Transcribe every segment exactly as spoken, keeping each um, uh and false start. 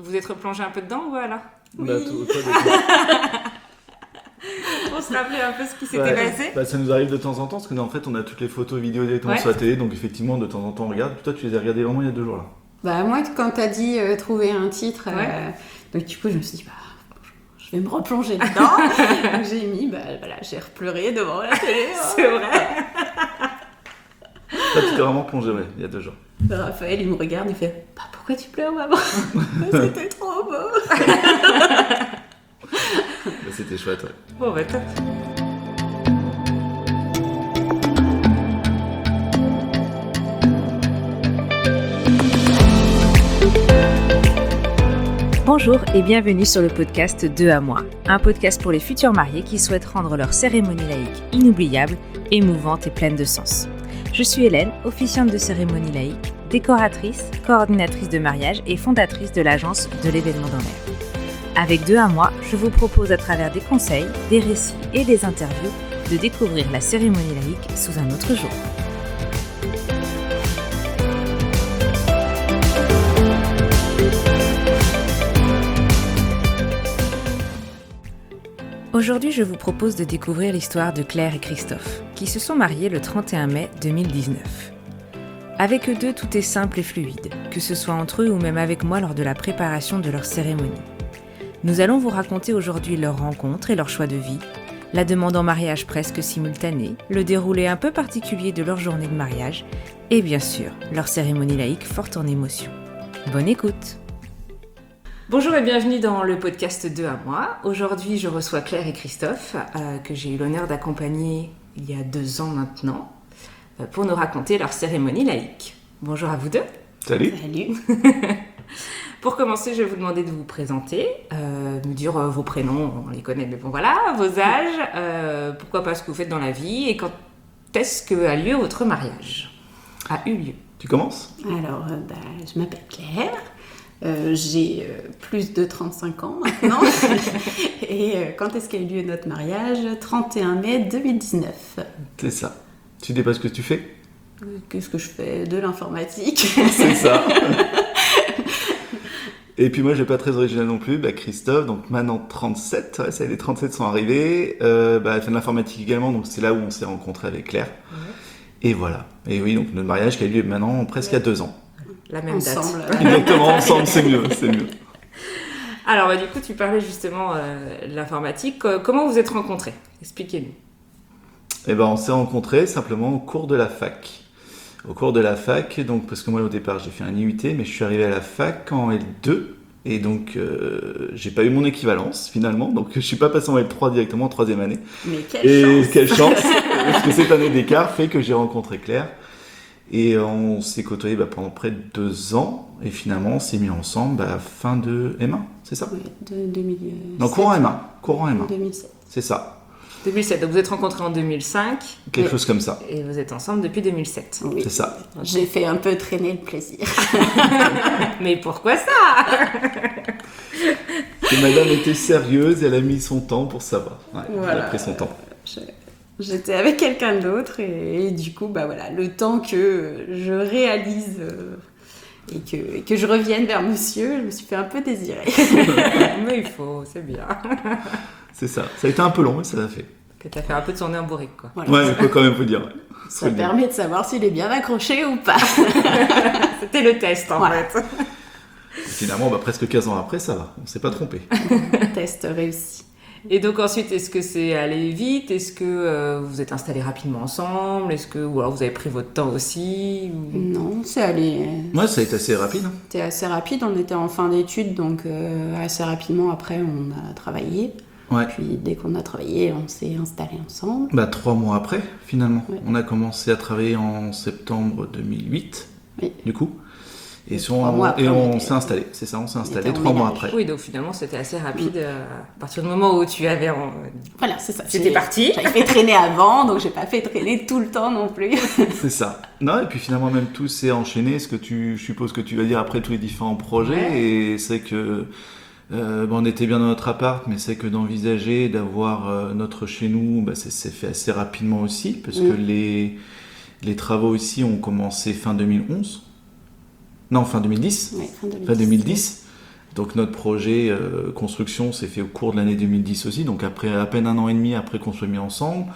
Vous vous êtes replongé un peu dedans ou voilà? Oui. Bah, tout, toi, On se rappelait un peu ce qui s'était ouais, passé. Bah, ça nous arrive de temps en temps, parce que nous, en fait, on a toutes les photos, vidéos directement ouais. sur la télé, donc effectivement, de temps en temps, on regarde. Toi, tu les as regardées vraiment il y a deux jours, là. Bah, moi, quand t'as dit euh, trouver un titre, ouais. euh, donc du coup, je me suis dit, bah, je vais me replonger dedans. Donc j'ai mis, bah voilà, j'ai repleuré devant la télé. Oh. C'est vrai. Toi, tu t'es vraiment plongé, ouais, il y a deux jours. Raphaël, il me regarde, il fait, bah, pourquoi tu pleures, maman? C'était trop beau. Bah, c'était chouette, ouais. Bon, bah, top. Bonjour et bienvenue sur le podcast Deux à moi, un podcast pour les futurs mariés qui souhaitent rendre leur cérémonie laïque inoubliable, émouvante et pleine de sens. Je suis Hélène, officiante de cérémonie laïque, décoratrice, coordinatrice de mariage et fondatrice de l'agence de l'événement dans l'air. Avec Deux à moi, je vous propose à travers des conseils, des récits et des interviews de découvrir la cérémonie laïque sous un autre jour. Aujourd'hui, je vous propose de découvrir l'histoire de Claire et Christophe, qui se sont mariés le trente et un mai deux mille dix-neuf. Avec eux deux, tout est simple et fluide, que ce soit entre eux ou même avec moi lors de la préparation de leur cérémonie. Nous allons vous raconter aujourd'hui leur rencontre et leur choix de vie, la demande en mariage presque simultanée, le déroulé un peu particulier de leur journée de mariage, et bien sûr, leur cérémonie laïque forte en émotions. Bonne écoute! Bonjour et bienvenue dans le podcast Deux à moi. Aujourd'hui, je reçois Claire et Christophe, euh, que j'ai eu l'honneur d'accompagner il y a deux ans maintenant, euh, pour nous raconter leur cérémonie laïque. Bonjour à vous deux. Salut. Salut. Pour commencer, je vais vous demander de vous présenter, euh, me dire euh, vos prénoms, on les connaît, mais bon voilà, vos âges, euh, pourquoi pas ce que vous faites dans la vie et quand est-ce que a lieu votre mariage, a eu lieu. Tu commences ? Alors, euh, bah, je m'appelle Claire. Euh, j'ai euh, plus de trente-cinq ans maintenant. Et euh, quand est-ce qu'a eu lieu notre mariage ? trente et un mai deux mille dix-neuf. C'est ça. Tu dis pas ce que tu fais ? Qu'est-ce que je fais ? De l'informatique. C'est ça. Et puis moi, je vais pas très original non plus. Bah, Christophe, donc maintenant trente-sept. Ouais, ça, les trente-sept sont arrivés. Euh, bah, elle fait de l'informatique également, donc c'est là où on s'est rencontrés avec Claire. Ouais. Et voilà. Et oui, donc notre mariage qui a eu lieu maintenant presque ouais. à deux ans. La même ensemble. date. Exactement, ensemble, c'est mieux, c'est mieux. Alors, bah, du coup, tu parlais justement euh, de l'informatique. Comment vous êtes rencontrés ? Expliquez-nous. Eh ben, on s'est rencontrés simplement au cours de la fac. Au cours de la fac, donc, parce que moi, au départ, j'ai fait un I U T, mais je suis arrivé à la fac en L deux. Et donc, euh, j'ai pas eu mon équivalence, finalement. Donc, je suis pas passé en L trois directement, en troisième année. Mais quelle et chance quelle chance Parce que cette année d'écart fait que j'ai rencontré Claire. Et on s'est côtoyés bah, pendant près de deux ans, et finalement on s'est mis ensemble à bah, fin de M un, c'est ça ? Oui, de deux mille sept. Non, courant M un, courant M un. deux mille sept. C'est ça. deux mille sept, donc vous êtes rencontrés en deux mille cinq. Quelque et, chose comme ça. Et vous êtes ensemble depuis deux mille sept. Oui. C'est ça. J'ai fait un peu traîner le plaisir. Mais pourquoi ça ? Et madame était sérieuse, elle a mis son temps pour savoir. Ouais, voilà. Elle a pris son temps. Je... J'étais avec quelqu'un d'autre et, et du coup, bah voilà, le temps que je réalise euh, et, que, et que je revienne vers monsieur, je me suis fait un peu désirer. Mais il faut, c'est bien. C'est ça. Ça a été un peu long, mais ça l'a fait. Que t'as fait un peu de son nez en bourrique, quoi. Voilà. Ouais, il faut quand même vous dire. Ouais. Ça faut permet dire. De savoir s'il est bien accroché ou pas. C'était le test, en voilà. fait. Et finalement, bah, presque quinze ans après, ça va. On ne s'est pas trompé. Test réussi. Et donc ensuite, est-ce que c'est allé vite ? Est-ce que euh, vous êtes installés rapidement ensemble ? Est-ce que ou alors vous avez pris votre temps aussi ou... Non, c'est allé. Ouais, ça a été assez rapide. Hein. C'était assez rapide. On était en fin d'études, donc euh, assez rapidement après, on a travaillé. Ouais. Puis dès qu'on a travaillé, on s'est installés ensemble. Bah trois mois après, finalement. Ouais. On a commencé à travailler en septembre deux mille huit. Oui. Du coup. Et, et on, après, et on, on était, s'est installé, c'est ça, on s'est installé on trois mois ménage. après. Oui, donc finalement c'était assez rapide oui. euh, à partir du moment où tu avais. En... Voilà, c'est ça. C'était j'ai, parti. J'avais fait traîner avant, donc j'ai pas fait traîner tout le temps non plus. C'est ça. Non, et puis finalement même tout s'est enchaîné, ce que tu, je suppose que tu vas dire après tous les différents projets. Ouais. Et c'est que euh, bon, on était bien dans notre appart, mais c'est que d'envisager d'avoir euh, notre chez nous, bah, c'est, c'est fait assez rapidement aussi, parce mmh. que les les travaux ici ont commencé fin deux mille onze. Non, fin deux mille dix. Ouais, fin deux mille dix. Fin deux mille dix. Donc notre projet euh, construction s'est fait au cours de l'année deux mille dix aussi, donc après à peine un an et demi après qu'on soit mis ensemble.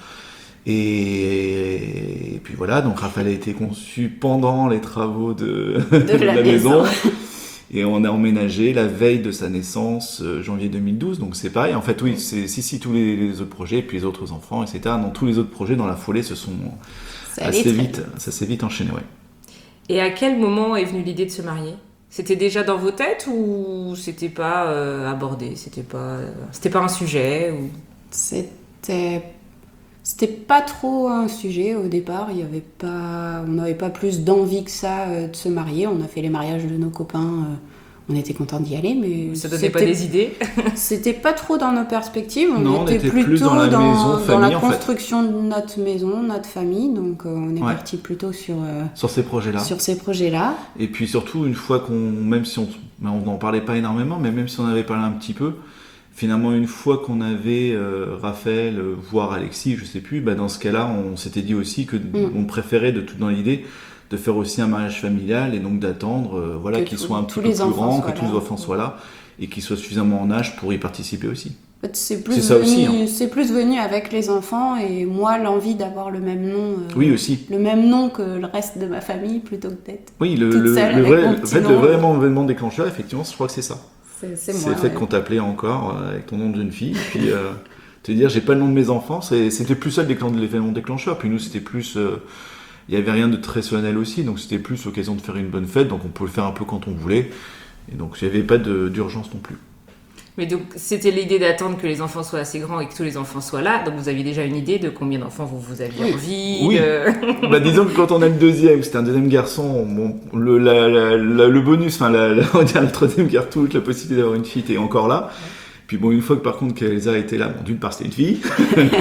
Et, et puis voilà, donc Raphaël a été conçu pendant les travaux de, de, de la, la maison. maison. Et on a emménagé la veille de sa naissance, euh, janvier deux mille douze, donc c'est pareil. En fait, oui, c'est, si, si, tous les, les autres projets, puis les autres enfants, et cetera. Dans tous les autres projets, dans la foulée, se sont ça assez vite, ça s'est vite enchaîné, ouais. Et à quel moment est venue l'idée de se marier ? C'était déjà dans vos têtes ou c'était pas euh, abordé ? C'était pas, euh, c'était pas un sujet ou... C'était... C'était pas trop un sujet au départ, il y avait pas, on n'avait pas plus d'envie que ça euh, de se marier. On a fait les mariages de nos copains, euh, on était contents d'y aller, mais ça donnait pas des idées. C'était pas trop dans nos perspectives. On, non, était, on était plutôt plus dans la dans, maison, dans famille, la en construction fait. de notre maison, notre famille. Donc euh, on est ouais. parti plutôt sur euh, sur ces projets-là. Sur ces projets-là. Et puis surtout une fois qu'on, même si on, on n'en parlait pas énormément, mais même si on avait parlé un petit peu. Finalement, une fois qu'on avait euh, Raphaël, euh, voire Alexis, je sais plus, bah dans ce cas-là, on s'était dit aussi que mm. on préférait, de tout dans l'idée, de faire aussi un mariage familial et donc d'attendre, euh, voilà, qu'il soit un petit peu plus grand, que tous les enfants soient là et qu'ils soient suffisamment en âge pour y participer aussi. En fait, c'est plus c'est ça venu, aussi. Hein. C'est plus venu avec les enfants et moi l'envie d'avoir le même nom. Euh, oui aussi. Le même nom que le reste de ma famille plutôt que d'être. Oui, le, toute le, seule le avec vrai, mon en petit fait, nom. le vrai événement déclencheur, effectivement, je crois que c'est ça. C'est, c'est, c'est moi, le fait ouais. qu'on t'appelait encore euh, avec ton nom de jeune fille, puis euh, te dire j'ai pas le nom de mes enfants, c'est, c'était plus ça l'événement déclencheur. Puis nous c'était plus, il euh, y avait rien de très solennel aussi, donc c'était plus l'occasion de faire une bonne fête, donc on pouvait le faire un peu quand on voulait, et donc il y avait pas de, d'urgence non plus. Mais donc c'était l'idée d'attendre que les enfants soient assez grands et que tous les enfants soient là, donc vous aviez déjà une idée de combien d'enfants vous, vous aviez oui. envie oui. de... bah, disons que quand on a le deuxième, c'était un deuxième garçon, bon, le, la, la, la, le bonus, enfin la, la, on va dire la troisième cartouche, la possibilité d'avoir une fille était encore là. Puis bon, une fois que par contre qu'Elsa était là, bon, d'une part c'était une fille, donc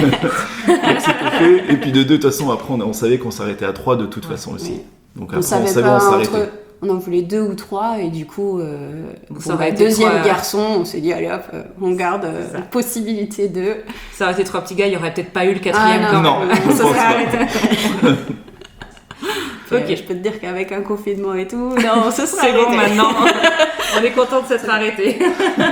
c'était fait. Et puis de deux, de toute façon après on, on savait qu'on s'arrêtait à trois de toute ouais. façon aussi. Donc on après savait on savait pas on s'arrêtait. Entre... On en voulait deux ou trois et du coup, euh, pour le deuxième trois... garçon, on s'est dit allez hop, euh, on garde euh, la possibilité de... Ça aurait été trois petits gars, il n'y aurait peut-être pas eu le quatrième ah, quand non, même. Non, ça serait arrêté. Ok, je peux te dire qu'avec un confinement et tout, non, ce serait c'est bon maintenant. On est content de s'être arrêté.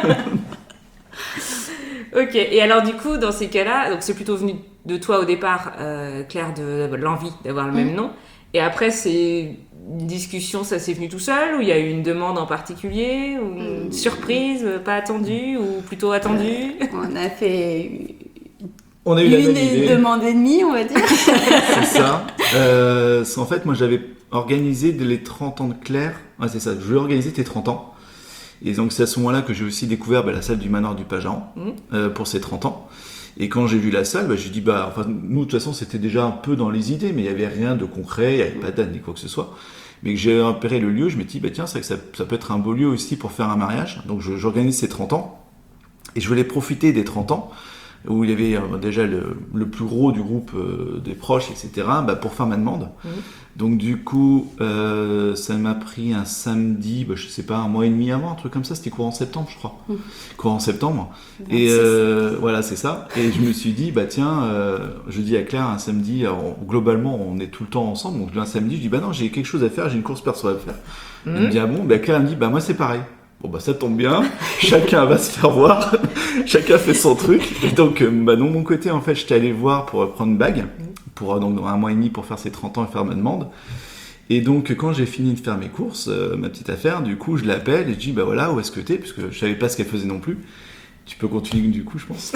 Ok, et alors du coup, dans ces cas-là, donc c'est plutôt venu de toi au départ, euh, Claire, de, de l'envie d'avoir le mmh. même nom. Et après, c'est une discussion, ça s'est venu tout seul, ou il y a eu une demande en particulier, ou une mmh. surprise, pas attendue, ou plutôt attendue? On a fait on a eu une la même demande et demie, on va dire. C'est ça. Euh, c'est en fait, moi, j'avais organisé les trente ans de Claire. Ouais, c'est ça, je voulais organiser tes trente ans. Et donc, c'est à ce moment-là que j'ai aussi découvert bah, la salle du manoir du Pageant mmh. euh, pour ses trente ans. Et quand j'ai vu la salle, bah, j'ai dit, bah, enfin, nous, de toute façon, c'était déjà un peu dans les idées, mais il n'y avait rien de concret, il n'y avait pas de date ni quoi que ce soit. Mais que j'ai repéré le lieu, je me dis, bah, tiens, c'est vrai que ça, ça peut être un beau lieu aussi pour faire un mariage. Donc, je, j'organise ces trente ans. Et je voulais profiter des trente ans, où il y avait euh, déjà le, le plus gros du groupe euh, des proches, et cetera, bah, pour faire ma demande. Mmh. Donc, du coup, euh, ça m'a pris un samedi, bah, je sais pas, un mois et demi avant, un truc comme ça, c'était courant septembre, je crois. Mmh. Courant septembre. vingt-six. Et euh, voilà, c'est ça. Et je me suis dit, bah tiens, euh, je dis à Claire un samedi, alors, globalement, on est tout le temps ensemble, donc un samedi, je dis, bah non, j'ai quelque chose à faire, j'ai une course perso à faire. Mmh. Elle me dit, ah bon, bah Claire me dit, bah moi c'est pareil. Bon bah ça tombe bien, chacun va se faire voir, chacun fait son truc. Et donc bah de mon côté en fait j'étais allé voir pour prendre une bague, pour donc dans un mois et demi pour faire ses trente ans et faire ma demande. Et donc quand j'ai fini de faire mes courses, euh, ma petite affaire, du coup je l'appelle et je dis bah voilà où est-ce que t'es, puisque je savais pas ce qu'elle faisait non plus. Tu peux continuer du coup je pense.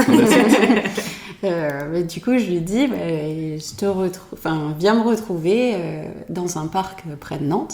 euh, mais du coup je lui dis bah, je te retrouve, enfin viens me retrouver euh, dans un parc près de Nantes.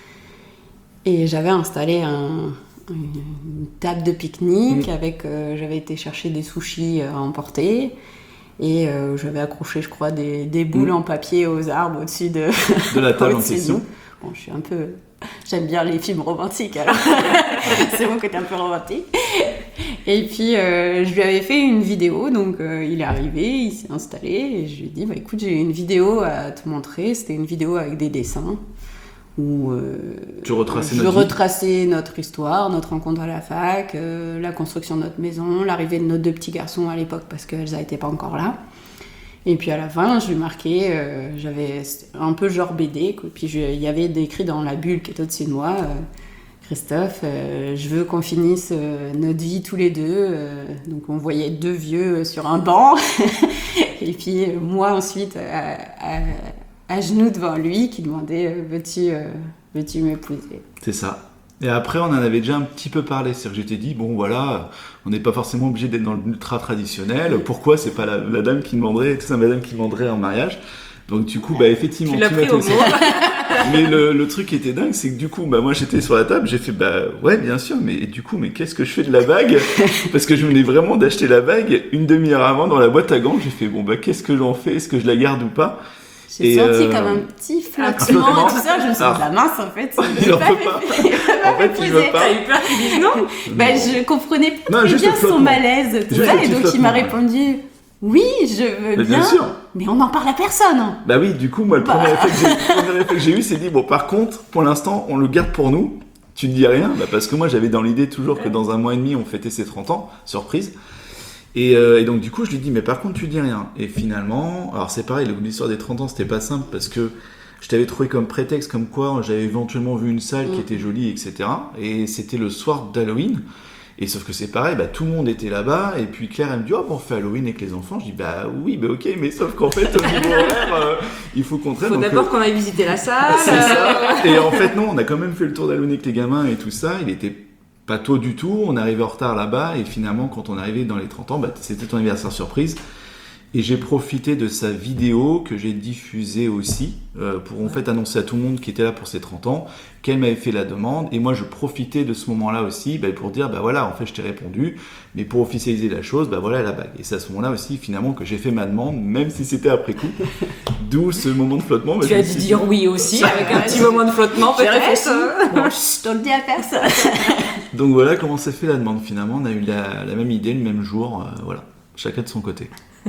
Et j'avais installé un une table de pique-nique mmh. avec euh, j'avais été chercher des sushis à emporter et euh, j'avais accroché je crois des, des boules mmh. en papier aux arbres au-dessus de, de la table en question. Bon, je suis un peu j'aime bien les films romantiques alors c'est mon côté un peu romantique et puis euh, je lui avais fait une vidéo donc euh, il est arrivé, il s'est installé et je lui ai dit bah écoute j'ai une vidéo à te montrer, c'était une vidéo avec des dessins où euh, tu retraçais je notre retraçais notre histoire, notre rencontre à la fac, euh, la construction de notre maison, l'arrivée de nos deux petits garçons à l'époque parce qu'Elsa n'était pas encore là. Et puis à la fin, je lui marquais, euh, j'avais un peu genre B D, quoi. Puis il y avait écrit dans la bulle qui était au-dessus de moi, euh, Christophe, euh, je veux qu'on finisse euh, notre vie tous les deux. Euh, donc on voyait deux vieux sur un banc. Et puis euh, moi ensuite à, à, à genoux devant lui qui demandait euh, veux-tu, euh, veux-tu m'épouser ? C'est ça. Et après, on en avait déjà un petit peu parlé. C'est-à-dire que j'étais dit, bon voilà, on n'est pas forcément obligé d'être dans l'ultra traditionnel. Pourquoi c'est pas la, la dame qui demanderait, c'est la madame qui demanderait en mariage ? Donc du coup, bah effectivement, tu l'as pris au mot. Mais le, le truc qui était dingue, c'est que du coup, bah moi j'étais sur la table, j'ai fait bah ouais bien sûr, mais du coup, mais qu'est-ce que je fais de la bague ? Parce que je venais vraiment d'acheter la bague une demi-heure avant dans la boîte à gants. J'ai fait bon bah qu'est-ce que j'en fais ? Est-ce que je la garde ou pas ? J'ai Et senti euh... comme un petit flottement flottement. et tout ça. Je me suis dit, Alors, la mince en fait. il en peut pas. En fait, il veut pas. T'as eu peur qu'il dise non ? Bah, je comprenais pas Non, très juste bien le son flottement. malaise, tout Juste ça, le et petit donc il m'a flottement. répondu oui, je veux Mais bien, bien sûr. mais on n'en parle à personne. Hein. Bah oui, du coup, moi, le Bah. premier effet que j'ai, le premier effet que j'ai eu, c'est dit, bon, par contre, pour l'instant, on le garde pour nous. Tu ne dis rien, bah, parce que moi, j'avais dans l'idée toujours que dans un mois et demi, on fêtait ses trente ans, surprise. Et, euh, et donc, du coup, je lui dis, mais par contre, tu dis rien. Et finalement, alors c'est pareil, l'histoire des trente ans, c'était pas simple, parce que je t'avais trouvé comme prétexte, comme quoi j'avais éventuellement vu une salle qui Mm. était jolie, et cetera. Et c'était le soir d'Halloween. Et sauf que c'est pareil, bah, tout le monde était là-bas, et puis Claire, elle me dit, oh, bon, on fait Halloween avec les enfants. Je dis, bah oui, bah ok, mais sauf qu'en fait, au niveau horaire, euh, il faut qu'on traîne. Faut donc, d'abord euh, qu'on aille visiter la salle. c'est ça. Et en fait, non, on a quand même fait le tour d'Halloween avec les gamins et tout ça. Il était pas tôt du tout, on arrivait en retard là-bas, et finalement, quand on arrivait dans les trente ans, bah, c'était ton anniversaire surprise. Et j'ai profité de sa vidéo que j'ai diffusée aussi euh, pour en fait annoncer à tout le monde qui était là pour ses trente ans qu'elle m'avait fait la demande. Et moi, je profitais de ce moment-là aussi bah, pour dire, bah voilà, en fait, je t'ai répondu, mais pour officialiser la chose, bah voilà la bague. Et c'est à ce moment-là aussi, finalement, que j'ai fait ma demande, même si c'était après coup. D'où ce moment de flottement. Bah, Tu je as me dû suis dire dit- oui aussi, Ça, avec un ouais, petit j'ai- moment de flottement J'ai peut-être. réfléchi. Bon, je te le dis à personne. Donc voilà comment s'est fait la demande. Finalement, on a eu la, la même idée le même jour. euh, voilà, chacun de son côté.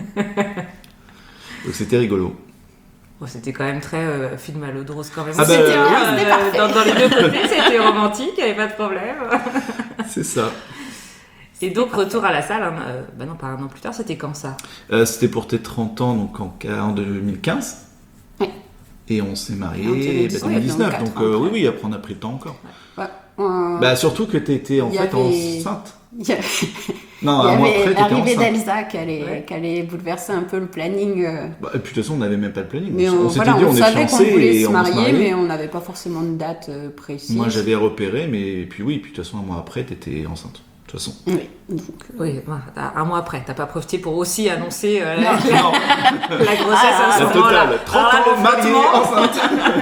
Donc c'était rigolo. Bon, c'était quand même très euh, film à l'eau de rose quand même. Ah bah, C'était oui. bien, C'était euh, parfait. dans, dans les deux côtés, c'était romantique, il n'y avait pas de problème. C'est ça. Et donc, retour à la salle, hein, euh, bah non, pas un an plus tard, c'était quand ça ? Euh, c'était pour tes trente ans, donc en, en deux mille quinze. Oui. Et on s'est mariés En en deux mille dix-neuf, deux mille dix-neuf. donc Donc, quatre ans euh, oui, après. oui, après on a pris le temps encore. Ouais. Euh, Bah surtout que t'étais en il y fait avait- enceinte. Il y a- Non, il y un mois avait après, t'étais l'arrivée enceinte. d'Elsa qui allait, Ouais. qui allait bouleverser un peu le planning. euh, Bah, et puis de toute façon, on n'avait même pas le planning. Mais on, on, on s'était voilà, dit, on, on, est savait qu'on fiancés voulait et se on va se marier, marier. mais on n'avait pas forcément de date euh, précise. Moi, j'avais repéré, mais et puis oui, puis de toute façon, un mois après, t'étais enceinte. De toute façon. Oui. Donc, euh, Oui, bah, un mois après, t'as pas profité pour aussi annoncer euh, la, Non. Non, la grossesse Ah, à ce la moment-là. totale. trente Ah, ans, le mariée, flottement. enceinte.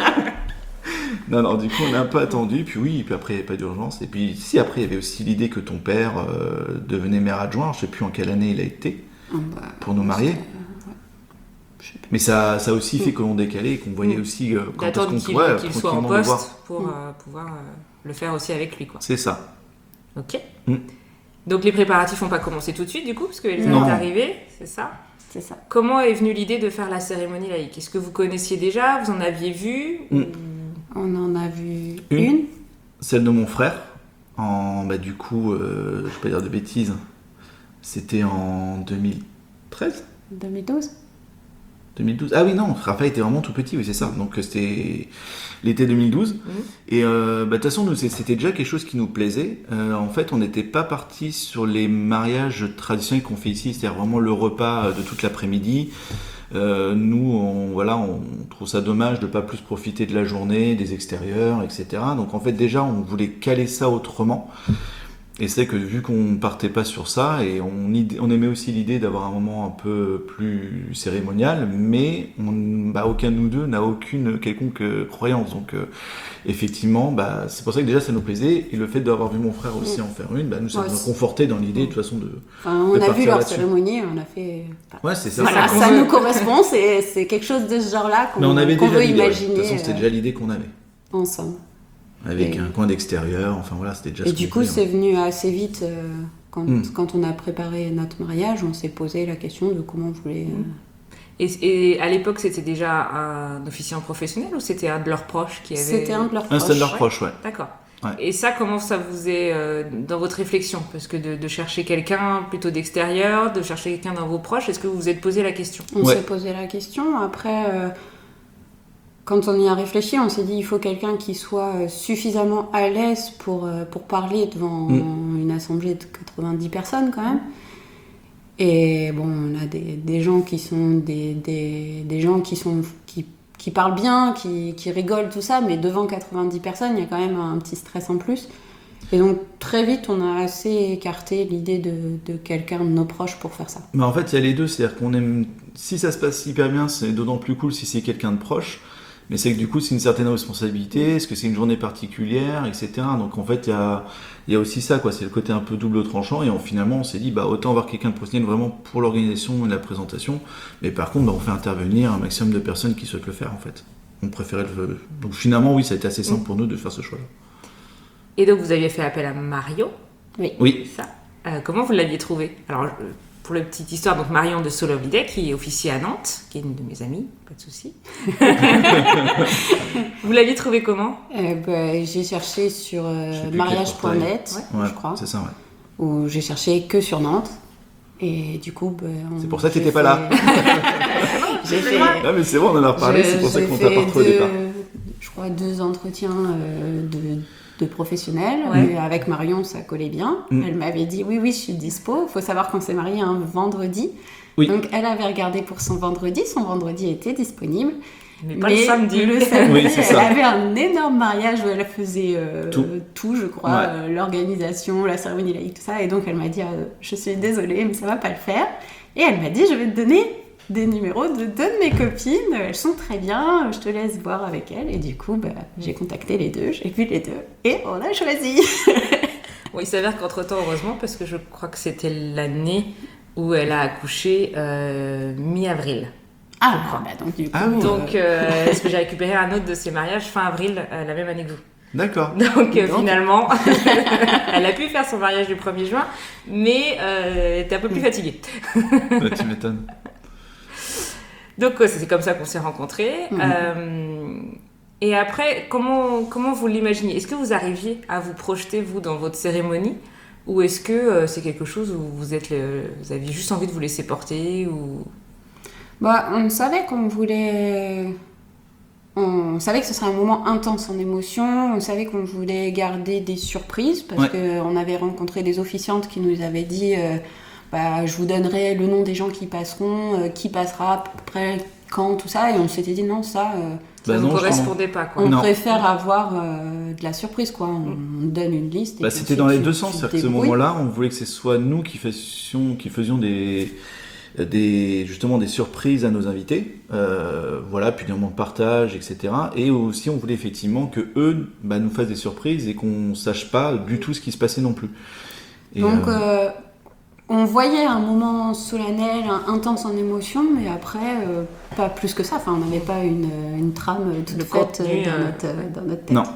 Non, non, du coup, on a un peu attendu, puis oui, puis après, il n'y avait pas d'urgence. Et puis, si, après, il y avait aussi l'idée que ton père euh, devenait maire adjoint. Je sais plus en quelle année il a été, ah bah, pour nous marier. c'était, euh, ouais. Je sais pas. Mais ça, ça a aussi fait que l'on décalait et qu'on voyait Mm. aussi euh, quand est-ce D'attendre qu'on qu'il pourrait qu'il soit en tranquillement le voir. poste pour euh, pouvoir euh, le faire aussi avec lui, quoi. C'est ça. Ok. Mm. Donc les préparatifs n'ont pas commencé tout de suite, du coup, parce que Elsa Non. est arrivée, c'est ça. C'est ça. Comment est venue l'idée de faire la cérémonie laïque ? Est-ce que vous connaissiez déjà ? Vous en aviez vu ? Mm. Ou- On en a vu Une. une. Celle de mon frère, en, bah, du coup, euh, je vais pas dire de bêtises, c'était en deux mille treize deux mille douze. deux mille douze. Ah oui, non, Raphaël était vraiment tout petit, oui, c'est ça. Donc euh, c'était l'été deux mille douze. Et euh, bah, de toute façon, nous, c'est- c'était déjà quelque chose qui nous plaisait. Euh, en fait, on n'était pas parti sur les mariages traditionnels qu'on fait ici, c'est-à-dire vraiment le repas de toute l'après-midi. Euh, nous, on, voilà, on trouve ça dommage de ne pas plus profiter de la journée, des extérieurs, et cetera. Donc en fait, déjà, on voulait caler ça autrement. Et c'est que vu qu'on partait pas sur ça, et on, id- on aimait aussi l'idée d'avoir un moment un peu plus cérémonial, mais on, bah, aucun de nous deux n'a aucune quelconque euh, croyance. Donc euh, effectivement, bah, c'est pour ça que déjà ça nous plaisait. Et le fait d'avoir vu mon frère aussi en faire une, bah, nous ça Ouais, nous a c'est- conforté dans l'idée de toute façon de... Enfin, on De a vu partir leur là-dessus. cérémonie, on a fait. Ouais, c'est ça. Voilà, qu'on ça veut. nous correspond, c'est c'est quelque chose de ce genre-là qu'on Mais on avait qu'on déjà veut l'idée. ouais. De imaginer toute façon, c'était euh, déjà l'idée qu'on avait. ensemble. Avec Et- un coin d'extérieur, enfin voilà, c'était déjà Et ce du qu'on coup, voulait, c'est hein. venu assez vite. euh, quand, Mm. quand on a préparé notre mariage, on s'est posé la question de comment on voulait. euh, Et, et à l'époque, c'était déjà un officiant professionnel ou c'était un de leurs proches qui avait... C'était un de leurs Un proches. stade de leur proche, ouais. D'accord. Ouais. Et ça, comment ça vous est euh, dans votre réflexion ? Parce que de, de chercher quelqu'un plutôt d'extérieur, de chercher quelqu'un dans vos proches, est-ce que vous vous êtes posé la question ? On Ouais. s'est posé la question. Après, euh, quand on y a réfléchi, on s'est dit il faut quelqu'un qui soit suffisamment à l'aise pour, pour parler devant mmh. une assemblée de quatre-vingt-dix personnes quand même. Et bon, on a des, des gens qui sont des, des, des gens qui sont qui, qui parlent bien, qui, qui rigolent, tout ça, mais devant quatre-vingt-dix personnes, il y a quand même un petit stress en plus. Et donc très vite, on a assez écarté l'idée de, de quelqu'un de nos proches pour faire ça. Mais en fait, il y a les deux, c'est-à-dire qu'on aime, si ça se passe hyper bien, c'est d'autant plus cool si c'est quelqu'un de proche. Mais c'est que du coup, c'est une certaine responsabilité. Est-ce que c'est une journée particulière, et cetera. Donc en fait, il y a, il y a aussi ça, quoi. C'est le côté un peu double tranchant. Et on, finalement, on s'est dit, bah, autant avoir quelqu'un de professionnel vraiment pour l'organisation et la présentation. Mais par contre, bah, on fait intervenir un maximum de personnes qui souhaitent le faire, en fait. On préférait le... Donc finalement, oui, ça a été assez simple mmh. pour nous de faire ce choix-là. Et donc, vous aviez fait appel à Marion. Oui. Oui. Ça. Euh, comment vous l'aviez trouvé ? Alors, pour la petite histoire, donc Marion de So Lovely Day, qui est officier à Nantes, qui est une de mes amies, pas de souci. Vous l'aviez trouvée comment ? euh, bah, J'ai cherché sur euh, mariage point net, ouais. Ouais, je crois. C'est ça, ouais. Où j'ai cherché que sur Nantes. Et du coup, bah, on, c'est pour ça que tu n'étais fait... pas là. j'ai fait... Ah, mais c'est bon, on en a reparlé, je, c'est pour ça qu'on t'a pas trop au départ. Je crois deux entretiens euh, de... de professionnels, ouais. Avec Marion ça collait bien, mmh. Elle m'avait dit oui oui je suis dispo, il faut savoir qu'on s'est mariés un vendredi, oui. Donc elle avait regardé pour son vendredi, son vendredi était disponible, mais pas mais le samedi, le samedi oui, elle ça. avait un énorme mariage où elle faisait euh, tout. tout je crois, ouais. euh, l'organisation, la cérémonie laïque, tout ça, et donc elle m'a dit euh, je suis désolée mais ça va pas le faire, et elle m'a dit je vais te donner des numéros de deux de mes copines, elles sont très bien, je te laisse voir avec elles. Et du coup, bah, j'ai contacté les deux, j'ai vu les deux, et on a choisi. Bon, il s'avère qu'entre-temps, heureusement, parce que je crois que c'était l'année où elle a accouché euh, mi-avril. Ah, bah donc du coup... Ah, oui. Donc, euh, est-ce que j'ai récupéré un autre de ses mariages fin avril, euh, la même année que vous. D'accord. Donc, euh, donc. finalement, elle a pu faire son mariage du premier juin, mais euh, elle était un peu plus fatiguée. Bah, tu m'étonnes. Donc c'est comme ça qu'on s'est rencontrés. Mmh. Euh, et après, comment, comment vous l'imaginez ? Est-ce que vous arriviez à vous projeter, vous, dans votre cérémonie ? Ou est-ce que euh, c'est quelque chose où vous, êtes le, vous aviez juste envie de vous laisser porter ou... Bah, on savait qu'on voulait... On savait que ce serait un moment intense en émotion. On savait qu'on voulait garder des surprises parce ouais. qu'on avait rencontré des officiantes qui nous avaient dit... Euh, Bah, je vous donnerai le nom des gens qui passeront, euh, qui passera à peu près quand, tout ça. Et on s'était dit non, ça, euh, bah ça ne correspondait pas. Quoi. On non. préfère avoir euh, de la surprise, quoi. On, on donne une liste. Et bah, c'était dans les deux sens. C'est-à-dire que ce moment-là, on voulait que ce soit nous qui faisions, qui faisions des, des, justement des surprises à nos invités. Euh, voilà, puis des moments de partage, et cetera. Et aussi, on voulait effectivement que eux bah, nous fassent des surprises et qu'on ne sache pas du tout ce qui se passait non plus. Et, Donc... euh... Euh... On voyait un moment solennel, intense en émotion, mais après, euh, pas plus que ça. Enfin, on n'avait pas une, une trame toute le faite contenu, dans, euh... notre, dans notre tête. Non.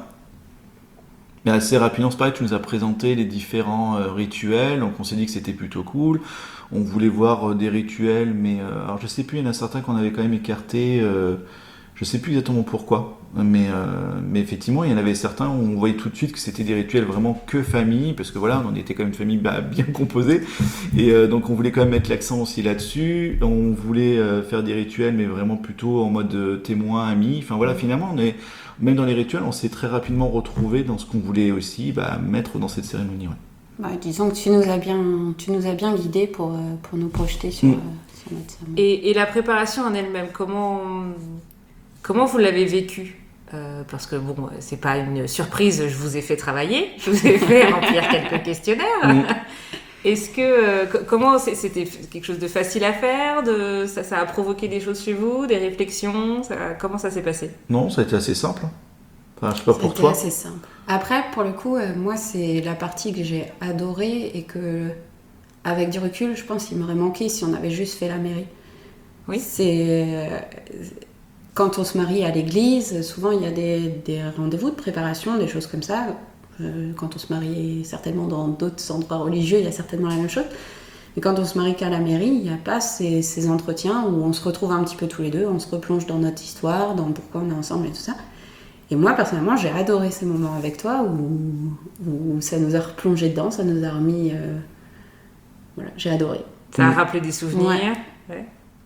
Mais assez rapidement, c'est pareil, tu nous as présenté les différents euh, rituels, donc on s'est dit que c'était plutôt cool. On voulait voir euh, des rituels, mais euh, alors je sais plus, il y en a certains qu'on avait quand même écartés. Euh, je sais plus exactement pourquoi. Mais, euh, mais effectivement, il y en avait certains où on voyait tout de suite que c'était des rituels vraiment que famille, parce que voilà, on était quand même une famille bah, bien composée, et euh, donc on voulait quand même mettre l'accent aussi là-dessus. On voulait euh, faire des rituels, mais vraiment plutôt en mode euh, témoin, ami. Enfin voilà, finalement, on est, même dans les rituels, on s'est très rapidement retrouvé dans ce qu'on voulait aussi bah, mettre dans cette cérémonie. Ouais. Bah, disons que tu nous as bien, tu nous as bien guidés pour, pour nous projeter sur, mmh. euh, sur notre cérémonie. Et, et la préparation en elle-même, comment... Comment vous l'avez vécu ? euh, Parce que bon, c'est pas une surprise, je vous ai fait travailler, je vous ai fait remplir quelques questionnaires. Mmh. Est-ce que, euh, comment c'était quelque chose de facile à faire, de, ça, ça a provoqué des choses chez vous, des réflexions, ça, comment ça s'est passé ? Non, ça a été assez simple. Enfin, je sais pas ça pour toi. Assez simple. Après, pour le coup, euh, moi, c'est la partie que j'ai adorée et que, avec du recul, je pense qu'il m'aurait manqué si on avait juste fait la mairie. Oui. C'est euh, quand on se marie à l'église, souvent il y a des, des rendez-vous de préparation, des choses comme ça. Euh, quand on se marie certainement dans d'autres endroits religieux, il y a certainement la même chose. Mais quand on se marie qu'à la mairie, il n'y a pas ces, ces entretiens où on se retrouve un petit peu tous les deux, on se replonge dans notre histoire, dans pourquoi on est ensemble et tout ça. Et moi, personnellement, j'ai adoré ces moments avec toi où, où ça nous a replongé dedans, ça nous a remis... Euh... Voilà, j'ai adoré. Ça a rappelé des souvenirs. Ouais. Ouais.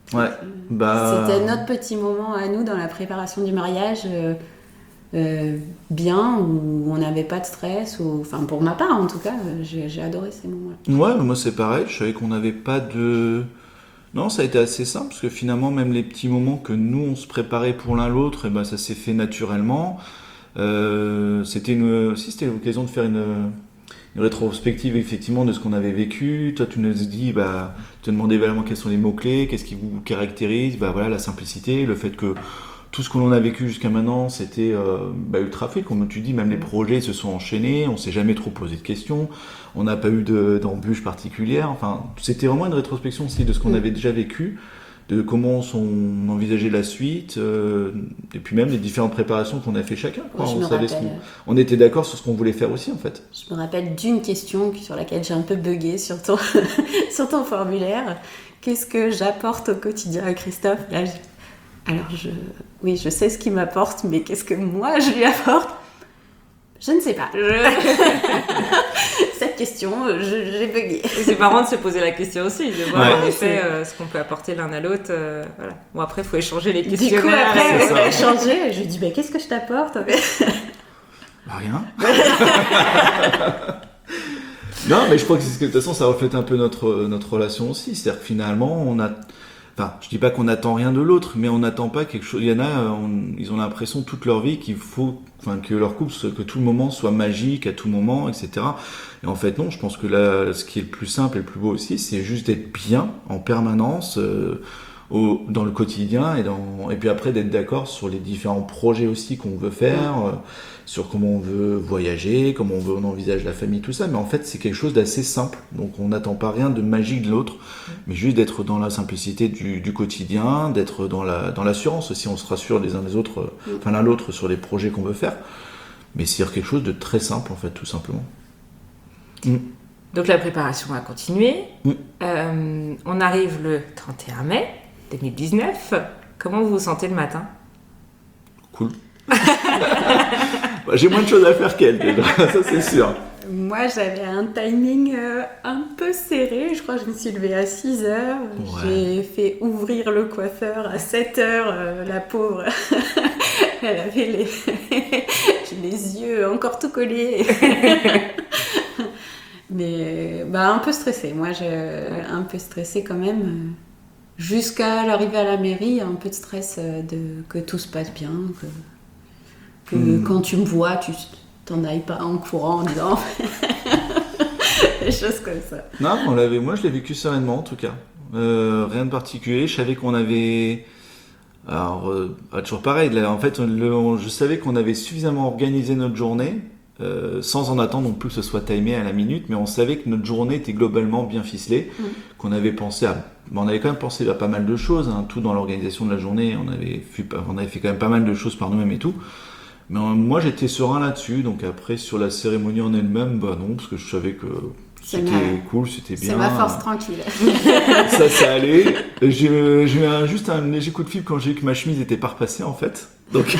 Ouais, bah... C'était notre petit moment à nous dans la préparation du mariage, euh, euh, bien, où on n'avait pas de stress, ou... enfin pour ma part en tout cas, j'ai, j'ai adoré ces moments-là. Ouais, moi c'est pareil, je savais qu'on n'avait pas de... Non, ça a été assez simple, parce que finalement, même les petits moments que nous, on se préparait pour l'un l'autre, et ben, ça s'est fait naturellement. Euh, c'était une... Si, c'était l'occasion de faire une... une rétrospective effectivement de ce qu'on avait vécu. Toi tu nous dis, bah, tu te demandais vraiment quels sont les mots-clés, qu'est-ce qui vous caractérise, bah voilà, la simplicité, le fait que tout ce que l'on a vécu jusqu'à maintenant c'était euh, bah, ultra fluide, comme tu dis, même les projets se sont enchaînés, on s'est jamais trop posé de questions, on n'a pas eu de, d'embûches particulières, enfin c'était vraiment une rétrospection aussi de ce qu'on mmh. avait déjà vécu, de comment on envisageait la suite, euh, et puis même les différentes préparations qu'on a fait chacun. Quoi. Ouais, on, savait ce qu'on... on était d'accord sur ce qu'on voulait faire aussi, en fait. Je me rappelle d'une question sur laquelle j'ai un peu bugué sur ton, sur ton formulaire. Qu'est-ce que j'apporte au quotidien à Christophe ? Là, je... Alors, je... oui, je sais ce qu'il m'apporte, mais qu'est-ce que moi, je lui apporte ? Je ne sais pas. Je... Cette question, je, j'ai bugué. Et c'est marrant de se poser la question aussi, de voir ouais. en effet euh, ce qu'on peut apporter l'un à l'autre. Euh, voilà. Bon, après, il faut échanger les questionnaires. Du coup, après, on a échangé. Je lui ai dit, bah, qu'est-ce que je t'apporte ? Bah, rien. Non, mais je crois que, c'est, que de toute façon, ça reflète un peu notre, notre relation aussi. C'est-à-dire que finalement, on a... Enfin, je dis pas qu'on n'attend rien de l'autre, mais on n'attend pas quelque chose. Il y en a, on, ils ont l'impression toute leur vie qu'il faut, enfin, que leur couple, que tout le moment soit magique à tout moment, et cetera. Et en fait, non. Je pense que là, ce qui est le plus simple et le plus beau aussi, c'est juste d'être bien en permanence euh, au, dans le quotidien et dans, et puis après d'être d'accord sur les différents projets aussi qu'on veut faire, euh, sur comment on veut voyager, comment on veut, on envisage la famille, tout ça. Mais en fait, c'est quelque chose d'assez simple. Donc, on n'attend pas rien de magique de l'autre, mais juste d'être dans la simplicité du, du quotidien, d'être dans la, dans l'assurance aussi. On se rassure les uns les autres, euh, enfin l'un l'autre sur les projets qu'on veut faire. Mais c'est quelque chose de très simple, en fait, tout simplement. Mm. Donc, la préparation va continuer. Mm. Euh, on arrive le trente et un mai deux mille dix-neuf. Comment vous vous sentez le matin ? Cool. Bah, j'ai moins de choses à faire qu'elle, déjà, ça c'est sûr. Moi, j'avais un timing euh, un peu serré. Je crois que je me suis levée à six heures. Ouais. J'ai fait ouvrir le coiffeur à sept heures. Euh, la pauvre, elle avait les... les yeux encore tout collés. Mais bah, un peu stressée. Moi, j'ai un peu stressée quand même. Jusqu'à l'arrivée à la mairie, un peu de stress de que tout se passe bien. Que... que mmh. quand tu me vois, tu t'en ailles pas en courant en disant des choses comme ça. Non, on l'avait, moi je l'ai vécu sereinement en tout cas. Euh, rien de particulier. Je savais qu'on avait... Alors, euh, toujours pareil, là, en fait, le, on, je savais qu'on avait suffisamment organisé notre journée, euh, sans en attendre non plus que ce soit timé à la minute, mais on savait que notre journée était globalement bien ficelée, mmh. qu'on avait pensé à... On avait quand même pensé à pas mal de choses, hein, tout dans l'organisation de la journée, on avait, fait, on avait fait quand même pas mal de choses par nous-mêmes et tout. Mais euh, moi j'étais serein là-dessus, donc après sur la cérémonie en elle-même, bah non, parce que je savais que c'est c'était ma... cool, c'était bien. C'est ma force tranquille. Ça, ça allait. J'ai, j'ai eu un, juste un léger coup de fil quand j'ai vu que ma chemise était pas repassée en fait. Donc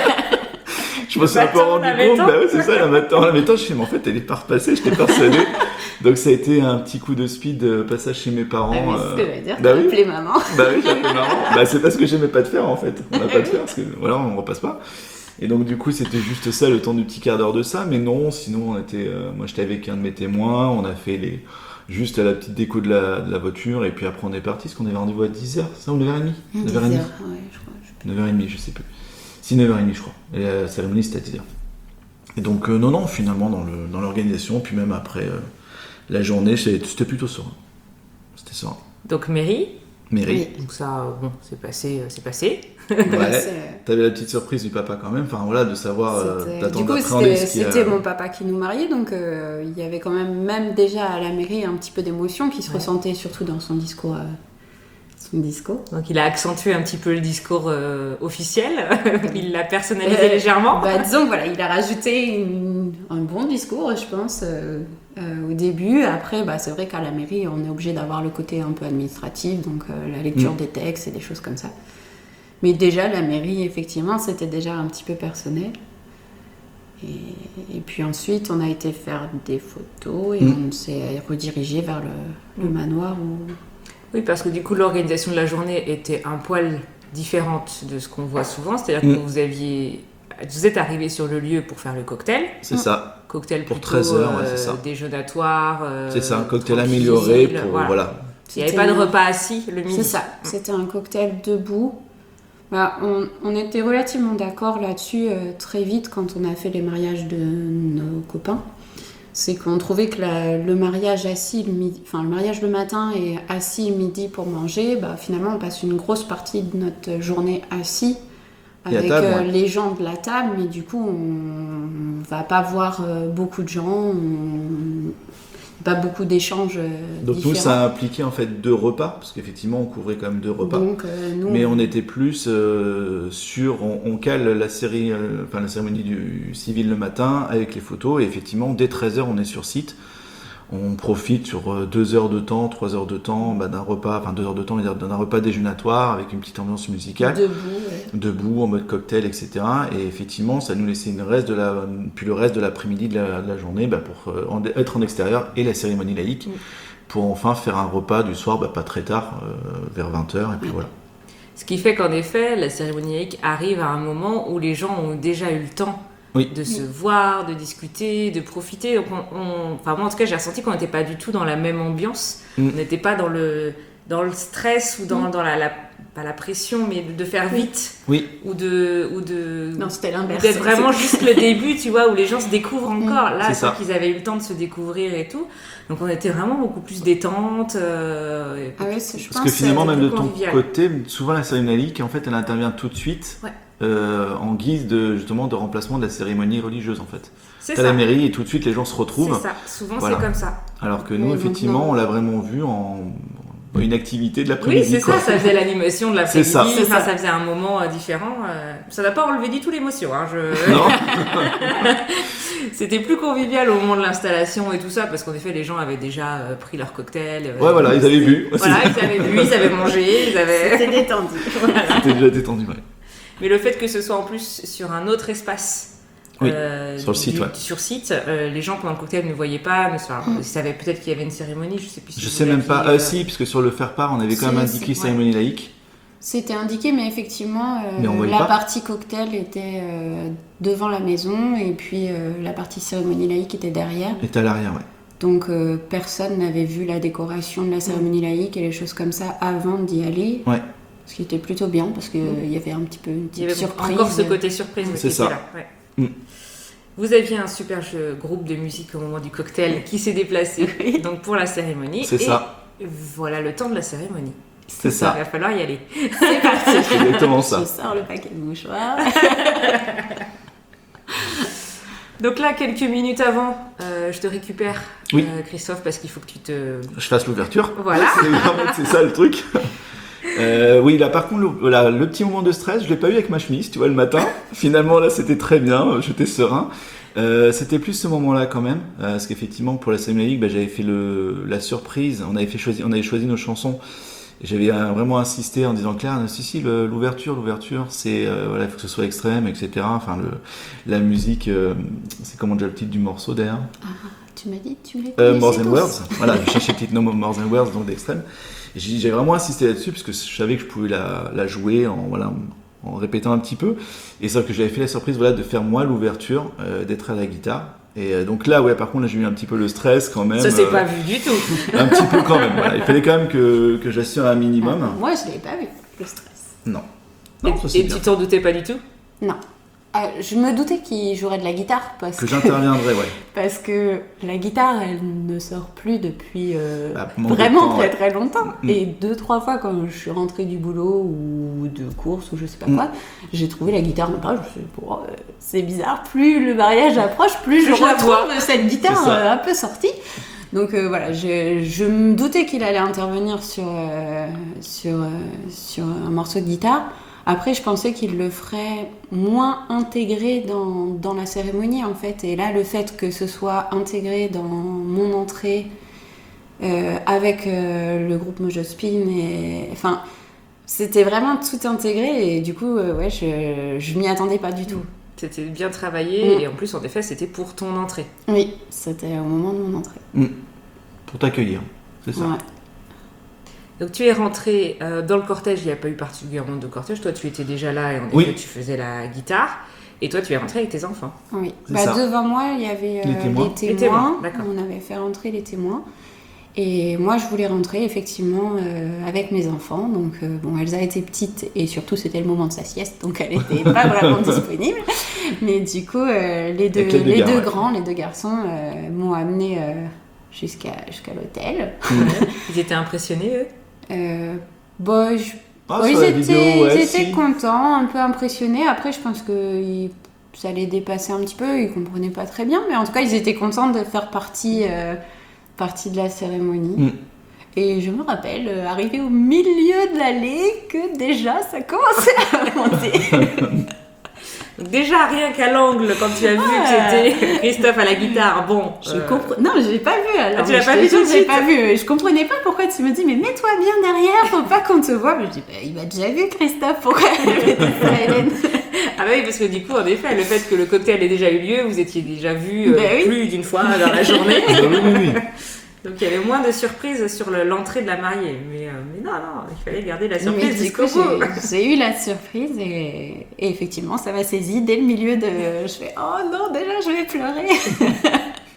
je me suis un peu rendu compte, bah ouais, c'est ça, la matin, la matin, je suis mais en fait elle est pas repassée, j'étais persuadé. Donc ça a été un petit coup de speed, euh, passage chez mes parents. Ah oui, c'est euh... ce que je veux dire, bah t'as oui. appelé maman. Bah oui, j'ai appelé maman. Bah c'est parce que j'aimais pas de faire en fait. On n'a pas de faire parce que voilà, on repasse pas. Et donc du coup c'était juste ça, le temps du petit quart d'heure de ça, mais non, sinon on était, euh, moi j'étais avec un de mes témoins, on a fait les, juste la petite déco de la, de la voiture, et puis après on est parti, parce qu'on avait rendez-vous à dix heures, ça ou neuf heures trente neuf heures trente, ouais, je crois. Je neuf heures trente, je sais plus. Si, neuf heures trente je crois, et la cérémonie c'était à dix heures. Et donc euh, non, non, finalement dans, le, dans l'organisation, puis même après euh, la journée, c'était, c'était plutôt serein. C'était serein. Donc mairie Mairie. Oui. Donc ça, bon, c'est passé, c'est passé. Ouais, t'avais la petite surprise du papa quand même, enfin voilà, de savoir, euh, d'attendre du coup, d'appréhender c'était, ce qu'il y a... c'était mon papa qui nous mariait, donc euh, il y avait quand même, même déjà à la mairie, un petit peu d'émotion qui se ouais. ressentait surtout dans son discours. Euh, son discours. Donc il a accentué un petit peu le discours euh, officiel, il l'a personnalisé euh, légèrement. Bah, disons voilà, il a rajouté une, un bon discours, je pense, euh, euh, au début. Après, bah, c'est vrai qu'à la mairie, on est obligé d'avoir le côté un peu administratif, donc euh, la lecture mmh. des textes et des choses comme ça. Mais déjà, la mairie, effectivement, c'était déjà un petit peu personnel. Et, et puis ensuite, on a été faire des photos et mmh. on s'est redirigé vers le, le manoir où... Oui, parce que du coup, l'organisation de la journée était un poil différente de ce qu'on voit souvent. C'est-à-dire Mm. que vous aviez... Vous êtes arrivé sur le lieu pour faire le cocktail. C'est mm. ça. Cocktail pour plutôt, treize heures, ouais, euh, c'est ça. déjeunatoire. Euh, c'est ça, un cocktail tranquille, amélioré pour... Voilà. voilà. Il n'y avait pas de repas assis le midi. C'est ça, c'était un cocktail debout. Bah, on, on était relativement d'accord là-dessus euh, très vite quand on a fait les mariages de nos copains. C'est qu'on trouvait que la, le mariage assis le midi, enfin le mariage le matin et assis midi pour manger, bah, finalement on passe une grosse partie de notre journée assis avec table, euh, ouais. les gens de la table, mais du coup on, on va pas voir euh, beaucoup de gens, on, pas beaucoup d'échanges euh, Donc différents. nous, ça a impliqué en fait deux repas, parce qu'effectivement, on couvrait quand même deux repas. Donc, euh, nous, mais on était plus euh, sur, on, on cale la, série, euh, enfin, la cérémonie du civil le matin avec les photos, et effectivement, dès treize heures, on est sur site. On profite sur deux heures de temps, trois heures de temps bah, d'un repas, enfin deux heures de temps, d'un repas déjeunatoire avec une petite ambiance musicale. Debout, ouais. Debout, en mode cocktail, et cetera. Et effectivement, ça nous laissait une reste de la, puis le reste de l'après-midi de la, de la journée bah, pour euh, en, être en extérieur et la cérémonie laïque, mmh. pour enfin faire un repas du soir, bah, pas très tard, euh, vers vingt heures, et puis mmh. voilà. Ce qui fait qu'en effet, la cérémonie laïque arrive à un moment où les gens ont déjà eu le temps oui. de se oui. voir, de discuter, de profiter. Donc on, on, enfin moi en tout cas j'ai ressenti qu'on n'était pas du tout dans la même ambiance. Mm. On n'était pas dans le, dans le stress ou dans, mm. dans la, la, pas la pression, mais de faire vite. Oui. Ou de, ou de non, c'était l'inverse. D'être vraiment juste le début, tu vois, où les gens se découvrent encore. Mm. Là, c'est qu'ils avaient eu le temps de se découvrir et tout. Donc on était vraiment beaucoup plus détente. Euh, ah ouais, c'est, je Parce pense que finalement, même de ton convivial. côté, souvent la cérémonie laïque, en fait, elle intervient tout de suite. Ouais. Euh, en guise de justement de remplacement de la cérémonie religieuse en fait. C'est T'as ça. la mairie et tout de suite les gens se retrouvent. C'est ça. Souvent voilà. c'est comme ça. Alors que nous oui, effectivement non. on l'a vraiment vu en une activité de l'après-midi. Oui c'est quoi. ça, ça faisait l'animation de l'après-midi. C'est ça. C'est enfin, ça. ça faisait un moment euh, différent. Euh, ça n'a pas enlevé du tout l'émotion. Hein, je... Non. C'était plus convivial au moment de l'installation et tout ça parce qu'en effet les gens avaient déjà euh, pris leur cocktail. Euh, ouais voilà ils avaient bu. Voilà ils avaient bu, ils avaient mangé, ils avaient. C'était détendu. Voilà. C'était déjà détendu ouais. Mais le fait que ce soit en plus sur un autre espace, oui, euh, sur le site, du, ouais. sur site euh, les gens pendant le cocktail ne voyaient pas, ne enfin, mm. ils savaient peut-être qu'il y avait une cérémonie, je sais plus. Si je sais même pas. Euh... Euh, si, puisque sur le faire-part, on avait quand si, même indiqué c'est... cérémonie ouais. laïque. C'était indiqué, mais effectivement, euh, mais la pas. partie cocktail était euh, devant la maison et puis euh, la partie cérémonie laïque était derrière. Était à l'arrière, ouais. Donc euh, personne n'avait vu la décoration de la cérémonie laïque et les choses comme ça avant d'y aller. Ouais. Ce qui était plutôt bien parce qu'il mmh. y avait un petit peu une petite il y avait surprise. Encore ce côté surprise. C'est ça. Là. Ouais. Mmh. Vous aviez un super jeu, groupe de musique au moment du cocktail qui s'est déplacé donc pour la cérémonie. C'est et ça. Voilà le temps de la cérémonie. C'est ça. Il va falloir y aller. C'est parti. C'est exactement ça. Je sors le paquet de mouchoirs. Donc là, quelques minutes avant, euh, je te récupère, oui. euh, Christophe, parce qu'il faut que tu te... Je fasse l'ouverture. Voilà. C'est, c'est ça le truc. Euh, oui, là par contre, le, là, le petit moment de stress, je l'ai pas eu avec ma chemise, tu vois, le matin. Finalement, là, c'était très bien, j'étais serein. Euh, c'était plus ce moment-là quand même, euh, parce qu'effectivement, pour la cérémonie, bah, j'avais fait le, la surprise. On avait fait choisi, on avait choisi nos chansons. Et j'avais euh, vraiment insisté en disant Claire, si si, le, l'ouverture, l'ouverture, c'est euh, voilà, il faut que ce soit extrême, et cetera. Enfin, le, la musique, euh, c'est comment déjà le titre du morceau d'ailleurs. Ah, tu m'as dit, tu l'as euh, More Than Words. Voilà, je cherchais le titre no More Than Words, donc d'extrême. Et j'ai, j'ai vraiment insisté là-dessus parce que je savais que je pouvais la, la jouer en voilà. en répétant un petit peu, et c'est vrai que j'avais fait la surprise voilà, de faire moi l'ouverture, euh, d'être à la guitare, et euh, donc là ouais par contre là, j'ai eu un petit peu le stress quand même. Ça s'est euh, pas vu du tout. Un petit peu quand même, voilà. Il fallait quand même que, que j'assure un minimum. Ah, moi je l'ai pas vu, le stress. Non. non et ça, c'est et bien. tu t'en doutais pas du tout? Non. Euh, je me doutais qu'il jouerait de la guitare parce que, que j'interviendrais, ouais. Parce que la guitare, elle ne sort plus depuis euh, bah, vraiment temps, très ouais. très longtemps. Mm. Et deux trois fois quand je suis rentrée du boulot ou de course ou je sais pas quoi, mm. j'ai trouvé la guitare en page. Je me suis dit, bon, euh, c'est bizarre. Plus le mariage approche, plus je, je retrouve cette guitare euh, un peu sortie. Donc euh, voilà, je, je me doutais qu'il allait intervenir sur euh, sur euh, sur un morceau de guitare. Après, je pensais qu'il le ferait moins intégré dans, dans la cérémonie, en fait. Et là, le fait que ce soit intégré dans mon entrée euh, avec euh, le groupe Mojospin, et... enfin, c'était vraiment tout intégré. Et du coup, euh, ouais, je, je m'y attendais pas du tout. C'était bien travaillé. Mmh. Et en plus, en effet, c'était pour ton entrée. Oui, c'était au moment de mon entrée. Mmh. Pour t'accueillir, c'est ça. Ouais. Donc tu es rentrée euh, dans le cortège, il n'y a pas eu particulièrement de cortège, toi tu étais déjà là et en Oui. effet tu faisais la guitare, et toi tu es rentrée avec tes enfants. Oui. C'est Bah, ça. devant moi, il y avait euh, Les témoins. les témoins. Les témoins, d'accord. On avait fait rentrer les témoins. Et moi, je voulais rentrer effectivement euh, avec mes enfants. Donc, euh, bon, Elsa était petite et surtout c'était le moment de sa sieste, donc elle n'était pas vraiment disponible. Mais du coup, euh, les deux, Avec les deux les gars, deux ouais. grands, les deux garçons euh, m'ont amené euh, jusqu'à jusqu'à l'hôtel. Ils étaient impressionnés eux? Euh, bon, je- Ah, bon, sur ils la étaient, vidéo, ouais, ils étaient si. contents, un peu impressionnés. Après, je pense que ils- ça les dépassait un petit peu, ils comprenaient pas très bien, mais en tout cas, ils étaient contents de faire partie, euh, partie de la cérémonie. Mm. Et je me rappelle, euh, arrivé au milieu de l'allée, que déjà, ça commençait à monter. Donc déjà, rien qu'à l'angle, quand tu as vu Ouais. que c'était Christophe à la guitare, bon... Je euh, compre- Non, j'ai pas vu. Alors, Ah, tu l'as je pas te vu jure, tout de j'ai suite pas vu. Je comprenais pas pourquoi tu me dis, mais mets-toi bien derrière, faut pas qu'on te voit. Mais je dis, bah, il m'a déjà vu, Christophe, pourquoi elle avait dit ça à Hélène? Ah bah oui, parce que du coup, en effet, le fait que le cocktail ait déjà eu lieu, vous étiez déjà vu Bah oui. plus d'une fois dans la journée. Ah oui, oui, oui. Donc il y avait moins de surprises sur le- l'entrée de la mariée. Mais, euh, mais non, non, il fallait garder la Mais surprise du jusqu'au coup, bout. j'ai- j'ai eu la surprise et, et effectivement, ça m'a saisie dès le milieu de. Je fais, oh non, déjà, je vais pleurer.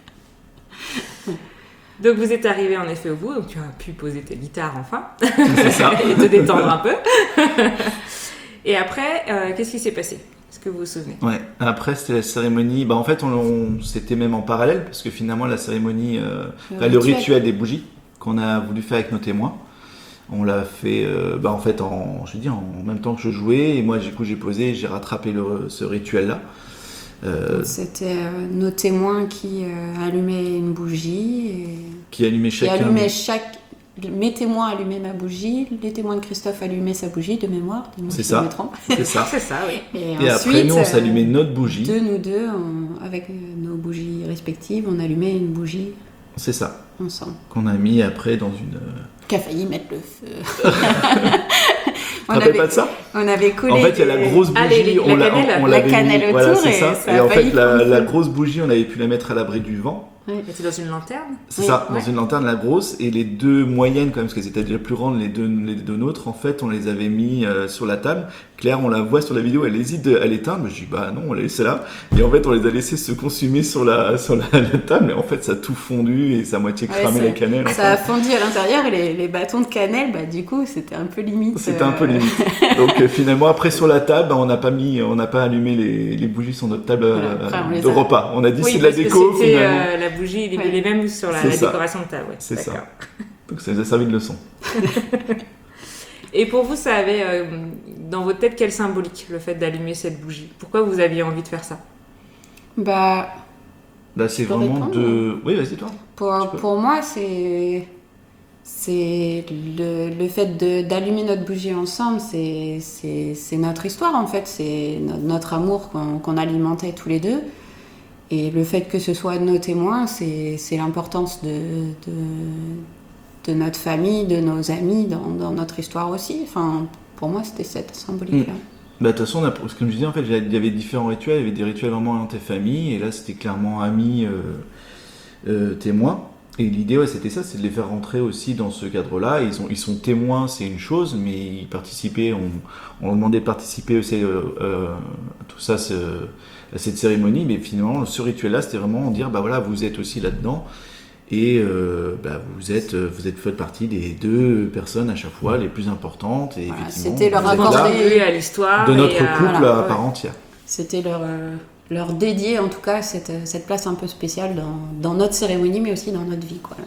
Donc vous êtes arrivé en effet au bout, donc tu as pu poser tes guitares enfin C'est ça. et te détendre un peu. Et après, euh, qu'est-ce qui s'est passé? Est-ce que vous vous souvenez? Ouais. Après, c'était la cérémonie. Bah, en fait, on, on- c'était même en parallèle parce que finalement, la cérémonie, euh, Le enfin, le rituel. rituel des bougies qu'on a voulu faire avec nos témoins, on l'a fait, euh, bah, en fait, en, je dis, en même temps que je jouais. Et moi, du coup, j'ai posé, j'ai rattrapé le, ce rituel-là. Euh, C'était euh, nos témoins qui euh, allumaient une bougie et qui allumait qui chacun. allumaient chaque. Mes témoins allumaient ma bougie, les témoins de Christophe allumaient sa bougie de mémoire. dis-moi C'est si ça. je me trompe. C'est ça. C'est ça, oui. Et, Et ensuite, après, nous, on euh, s'allumait notre bougie. De nous deux, on- avec euh, nos bougies respectives, on allumait une bougie C'est ça. ensemble. Qu'on a mis après dans une. euh, Qui a failli mettre le feu. Tu te rappelles pas de ça? on avait collé. En fait, il y a la des- grosse Ah, bougie, les- les- on la l'a, cannelle. on, on La l'avait cannelle mis, voilà, autour, c'est et ça. ça Et a en failli fait, la, prendre la feu. grosse bougie, on avait pu la mettre à l'abri du vent. Ouais. C'était dans une lanterne? C'est Oui, ça, dans ouais. une lanterne, la grosse, et les deux moyennes, quand même, parce qu'elles étaient déjà plus grandes, les deux, les deux nôtres, en fait, on les avait mis euh, sur la table. Claire, on la voit sur la vidéo, elle hésite de- à l'éteindre, mais je dis, bah non, on l'a laissé là. Et en fait, on les a laissés se consumer sur la, sur la, la table, et en fait, ça a tout fondu, et ça a moitié Ouais, cramé ça- la cannelle. en Ça a fait. fondu à l'intérieur et les, les bâtons de cannelle, bah, du coup, c'était un peu limite. C'était euh, un peu limite. Donc euh, finalement, après sur la table, bah, on n'a pas mis, on n'a pas allumé les, les bougies sur notre table Voilà, euh, après, on les de a- repas. On a dit Oui, c'est de la parce que déco c'était finalement. euh, la bougie, les, Ouais. les mêmes sur la, C'est la ça. décoration de table. Ouais. C'est ça. D'accord. Donc ça nous a servi de leçon. Et pour vous, ça avait euh, dans votre tête quelle symbolique, le fait d'allumer cette bougie? Pourquoi vous aviez envie de faire ça? Bah, Là, c'est Je peux vraiment répondre de. Oui, vas-y toi. Tu pour, peux. pour moi, c'est. C'est le, le fait de- d'allumer notre bougie ensemble, c'est c'est- c'est notre histoire en fait, c'est no- notre amour qu'on qu'on alimentait tous les deux. Et le fait que ce soit nos témoins, c'est c'est l'importance de, de, de notre famille, de nos amis dans, dans notre histoire aussi. Enfin, pour moi, c'était cette symbolique-là. Bah, de toute façon, on a- parce que comme je disais, en fait, il y avait différents rituels. Il y avait des rituels vraiment orientés famille, et là, c'était clairement amis, euh, euh, témoins. Et l'idée, ouais, c'était ça, c'est de les faire rentrer aussi dans ce cadre-là. Ils, ont, ils sont témoins, c'est une chose, mais ils participaient, on, on leur demandait de participer aussi euh, euh, à tout ça, ce- à cette cérémonie. Mais finalement, ce rituel-là, c'était vraiment dire, bah voilà, vous êtes aussi là-dedans. Et euh, bah, vous êtes, vous êtes fait partie des deux personnes à chaque fois les plus importantes. Et Voilà, effectivement, c'était leur vous êtes Vous là accorder- contribuez à l'histoire. de notre et à- couple voilà, à ouais. part entière. C'était leur, euh, leur dédier en tout cas cette, cette place un peu spéciale dans, dans notre cérémonie, mais aussi dans notre vie. Quoi.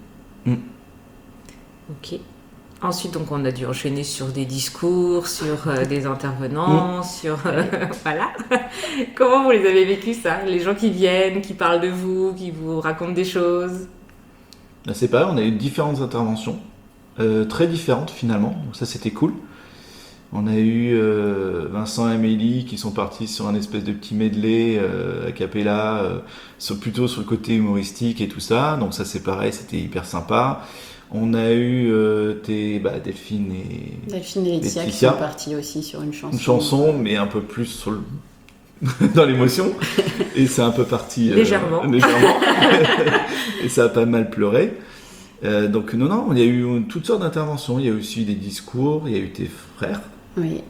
Ok. Ensuite, donc, on a dû enchaîner sur des discours, sur euh, des intervenants, sur... euh, voilà. Comment vous les avez vécus, ça? Les gens qui viennent, qui parlent de vous, qui vous racontent des choses? Là, c'est pareil, on a eu différentes interventions, euh, très différentes finalement, donc ça c'était cool. On a eu euh, Vincent et Amélie qui sont partis sur un espèce de petit medley euh, a cappella, euh, sur, plutôt sur le côté humoristique et tout ça, donc ça c'est pareil, c'était hyper sympa. On a eu euh, tes, bah, Delphine et Delphine et Laetitia qui Laetitia. sont partis aussi sur une chanson. une chanson, mais un peu plus sur le... dans l'émotion, et c'est un peu parti euh, Légèrement. légèrement. Et ça a pas mal pleuré. Euh, donc non, non, il y a eu toutes sortes d'interventions. Il y a aussi des discours, il y a eu tes frères. Oui.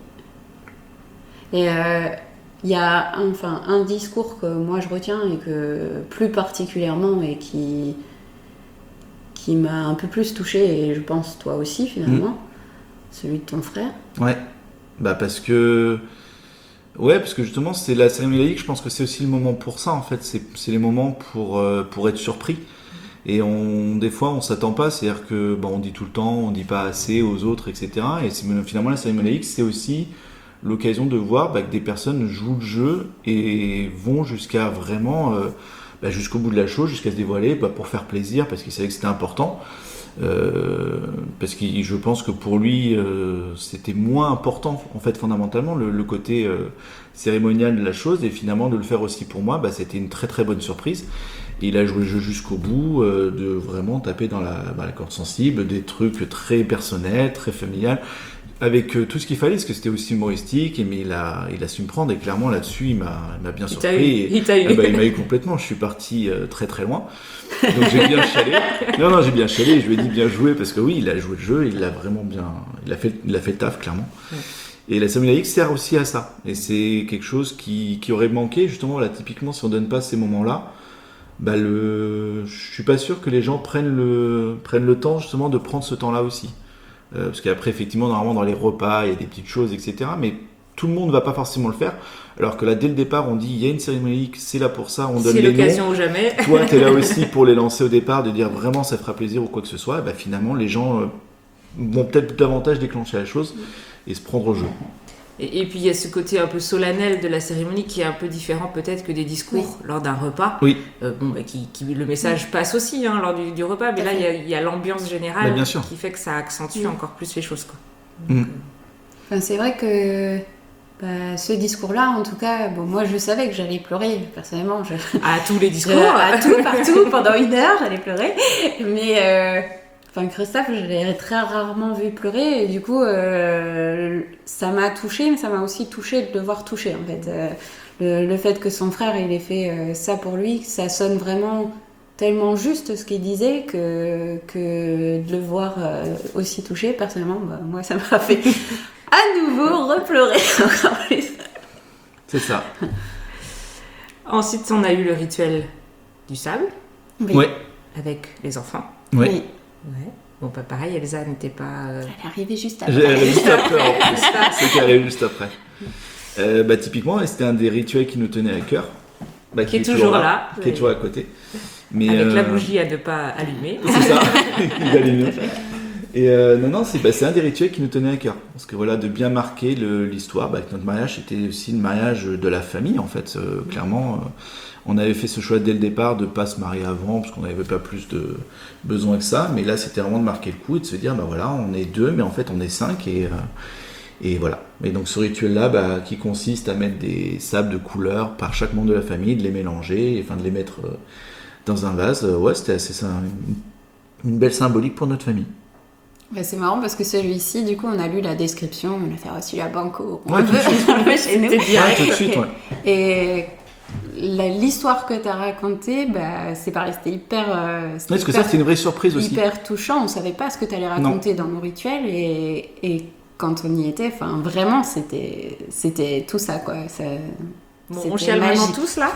Et euh, il y a un, enfin, un discours que moi je retiens et que plus particulièrement et qui, qui m'a un peu plus touchée, et je pense toi aussi finalement, mmh. celui de ton frère. Ouais, bah parce que... Ouais, parce que justement, c'est la cérémonie laïque, je pense que c'est aussi le moment pour ça, en fait. C'est, c'est les moments pour, euh, pour être surpris. Et on, des fois, on s'attend pas, c'est-à-dire que bon, on dit tout le temps, on dit pas assez aux autres, et cetera. Et c'est, finalement, la cérémonie laïque, c'est aussi l'occasion de voir bah, que des personnes jouent le jeu et vont jusqu'à vraiment, euh, bah, jusqu'au bout de la chose, jusqu'à se dévoiler, bah, pour faire plaisir, parce qu'ils savaient que c'était important. Euh, parce que je pense que pour lui euh, c'était moins important en fait fondamentalement le, le côté euh, cérémonial de la chose, et finalement de le faire aussi pour moi, bah, c'était une très très bonne surprise. Et il a joué le jeu jusqu'au bout, euh, de vraiment taper dans la, bah, la corde sensible, des trucs très personnels, très familial, avec euh, tout ce qu'il fallait, parce que c'était aussi humoristique, et, mais il a, il a su me prendre, et clairement là-dessus il m'a, il m'a bien il surpris. T'a eu, et, il t'a eu. Ah bah, il m'a eu complètement, je suis parti euh, très très loin. Donc j'ai bien chialé. Non, non, j'ai bien chialé. Je lui ai dit bien joué, parce que oui, il a joué le jeu, il l'a vraiment bien. Il a fait, il a fait le taf, clairement. Ouais. Et la cérémonie laïque sert aussi à ça. Et c'est quelque chose qui, qui aurait manqué, justement, là, typiquement, si on donne pas ces moments-là, bah, le... je suis pas sûr que les gens prennent le, prennent le temps, justement, de prendre ce temps-là aussi. Euh, parce qu'après, effectivement, normalement, dans les repas, il y a des petites choses, et cetera. Mais tout le monde ne va pas forcément le faire. Alors que là, dès le départ, on dit il y a une cérémonie laïque, c'est là pour ça, on donne c'est les l'occasion noms. ou jamais. Toi, tu es là aussi pour les lancer au départ, de dire vraiment ça fera plaisir ou quoi que ce soit. Et bah, finalement, les gens euh, vont peut-être davantage déclencher la chose et se prendre au jeu. Et, et puis il y a ce côté un peu solennel de la cérémonie qui est un peu différent peut-être que des discours oui. lors d'un repas. Oui. Euh, bon, bah, qui, qui, le message oui. passe aussi hein, lors du, du repas, mais là il y a, il y a l'ambiance générale bah, qui fait que ça accentue oui. encore plus les choses, quoi. Donc, mm. enfin, c'est vrai que bah, ce discours-là, en tout cas, bon, moi je savais que j'allais pleurer, personnellement. Je... À tous les discours je, À tout, partout, pendant une heure, j'allais pleurer. Mais euh, enfin, Christophe, je l'ai très rarement vu pleurer, et du coup, euh, ça m'a touchée, mais ça m'a aussi touchée de le voir toucher, en fait. Euh, le, le fait que son frère, il ait fait euh, ça pour lui, ça sonne vraiment tellement juste ce qu'il disait que, que de le voir euh, aussi touché, personnellement, bah, moi, ça m'a fait... à nouveau repleurer encore plus. C'est ça. Ensuite, on a eu le rituel du sable. Oui. Ouais. Avec les enfants. Oui. oui. Ouais. Bon, bah, pareil, Elsa n'était pas... Euh... Elle est arrivée juste après. Elle est arrivée juste après, en plus. C'est qu'elle est arrivée juste après. Euh, bah, typiquement, c'était un des rituels qui nous tenait à cœur. Bah, qui, qui est toujours là. là qui est toujours à côté. Mais, avec euh... la bougie à ne pas allumer. C'est ça. Il allume. Et euh, non, non, c'est, bah, c'est un des rituels qui nous tenait à cœur. Parce que voilà, de bien marquer le, l'histoire, bah, notre mariage, c'était aussi le mariage de la famille, en fait. Euh, clairement, euh, on avait fait ce choix dès le départ de ne pas se marier avant, parce qu'on n'avait pas plus de besoin que ça. Mais là, c'était vraiment de marquer le coup et de se dire, bah voilà, on est deux, mais en fait, on est cinq. Et, euh, et voilà. Et donc, ce rituel-là, bah, qui consiste à mettre des sables de couleur par chaque membre de la famille, de les mélanger, et, enfin, de les mettre euh, dans un vase, euh, ouais, c'était assez ça, une, une belle symbolique pour notre famille. Bah c'est marrant parce que celui-ci, du coup, on a lu la description, on a fait aussi la banco. Ouais, tout de suite. Chez nous. Ouais, tout de suite, ouais. Et la, l'histoire que tu as racontée, bah, c'est pareil, c'était hyper. Euh, c'était ouais, parce que hyper, ça, c'était une vraie surprise aussi. Hyper touchant, on savait pas ce que tu allais raconter non. dans nos rituels, et, et quand on y était, enfin, vraiment, c'était, c'était tout ça, quoi. Ça, Bon, on chiale vraiment tous là.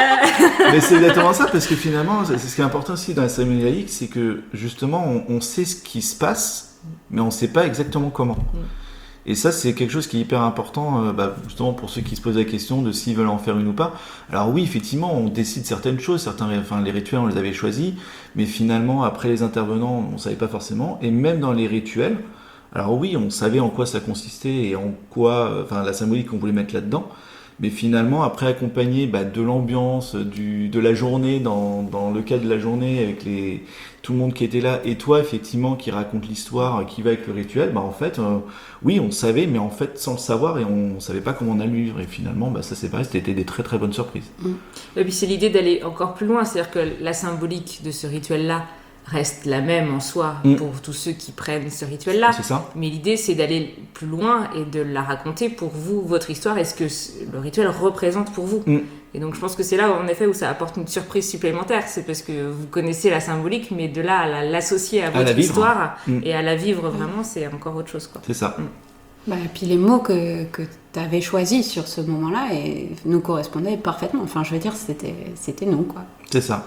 Mais c'est exactement ça, parce que finalement, c'est ce qui est important aussi dans la cérémonie laïque, c'est que justement, on, on sait ce qui se passe, mais on ne sait pas exactement comment. Mm. Et ça, c'est quelque chose qui est hyper important, euh, bah, justement pour ceux qui se posent la question de s'ils veulent en faire une ou pas. Alors oui, effectivement, on décide certaines choses, certains, enfin, les rituels, on les avait choisis, mais finalement, après les intervenants, on ne savait pas forcément. Et même dans les rituels, alors oui, on savait en quoi ça consistait et en quoi, enfin, la symbolique qu'on voulait mettre là-dedans. Mais finalement, après accompagné bah, de l'ambiance, du, de la journée, dans, dans le cadre de la journée, avec les, tout le monde qui était là, et toi, effectivement, qui raconte l'histoire, qui va avec le rituel, bah, en fait, euh, oui, on savait, mais en fait, sans le savoir, et on ne savait pas comment on allait le vivre. Et finalement, bah, ça, c'est pareil, c'était des très très bonnes surprises. Mmh. Et puis, c'est l'idée d'aller encore plus loin, c'est-à-dire que la symbolique de ce rituel-là reste la même en soi mmh. pour tous ceux qui prennent ce rituel-là. C'est ça. Mais l'idée, c'est d'aller plus loin et de la raconter pour vous, votre histoire, et ce que le rituel représente pour vous. Mmh. Et donc je pense que c'est là en effet où ça apporte une surprise supplémentaire, c'est parce que vous connaissez la symbolique, mais de là à la, l'associer à votre à histoire mmh. et à la vivre vraiment, c'est encore autre chose, quoi. C'est ça. Mmh. Bah, et puis les mots que, que tu avais choisis sur ce moment-là et nous correspondaient parfaitement. Enfin, je veux dire, c'était, c'était nous, quoi. C'est ça.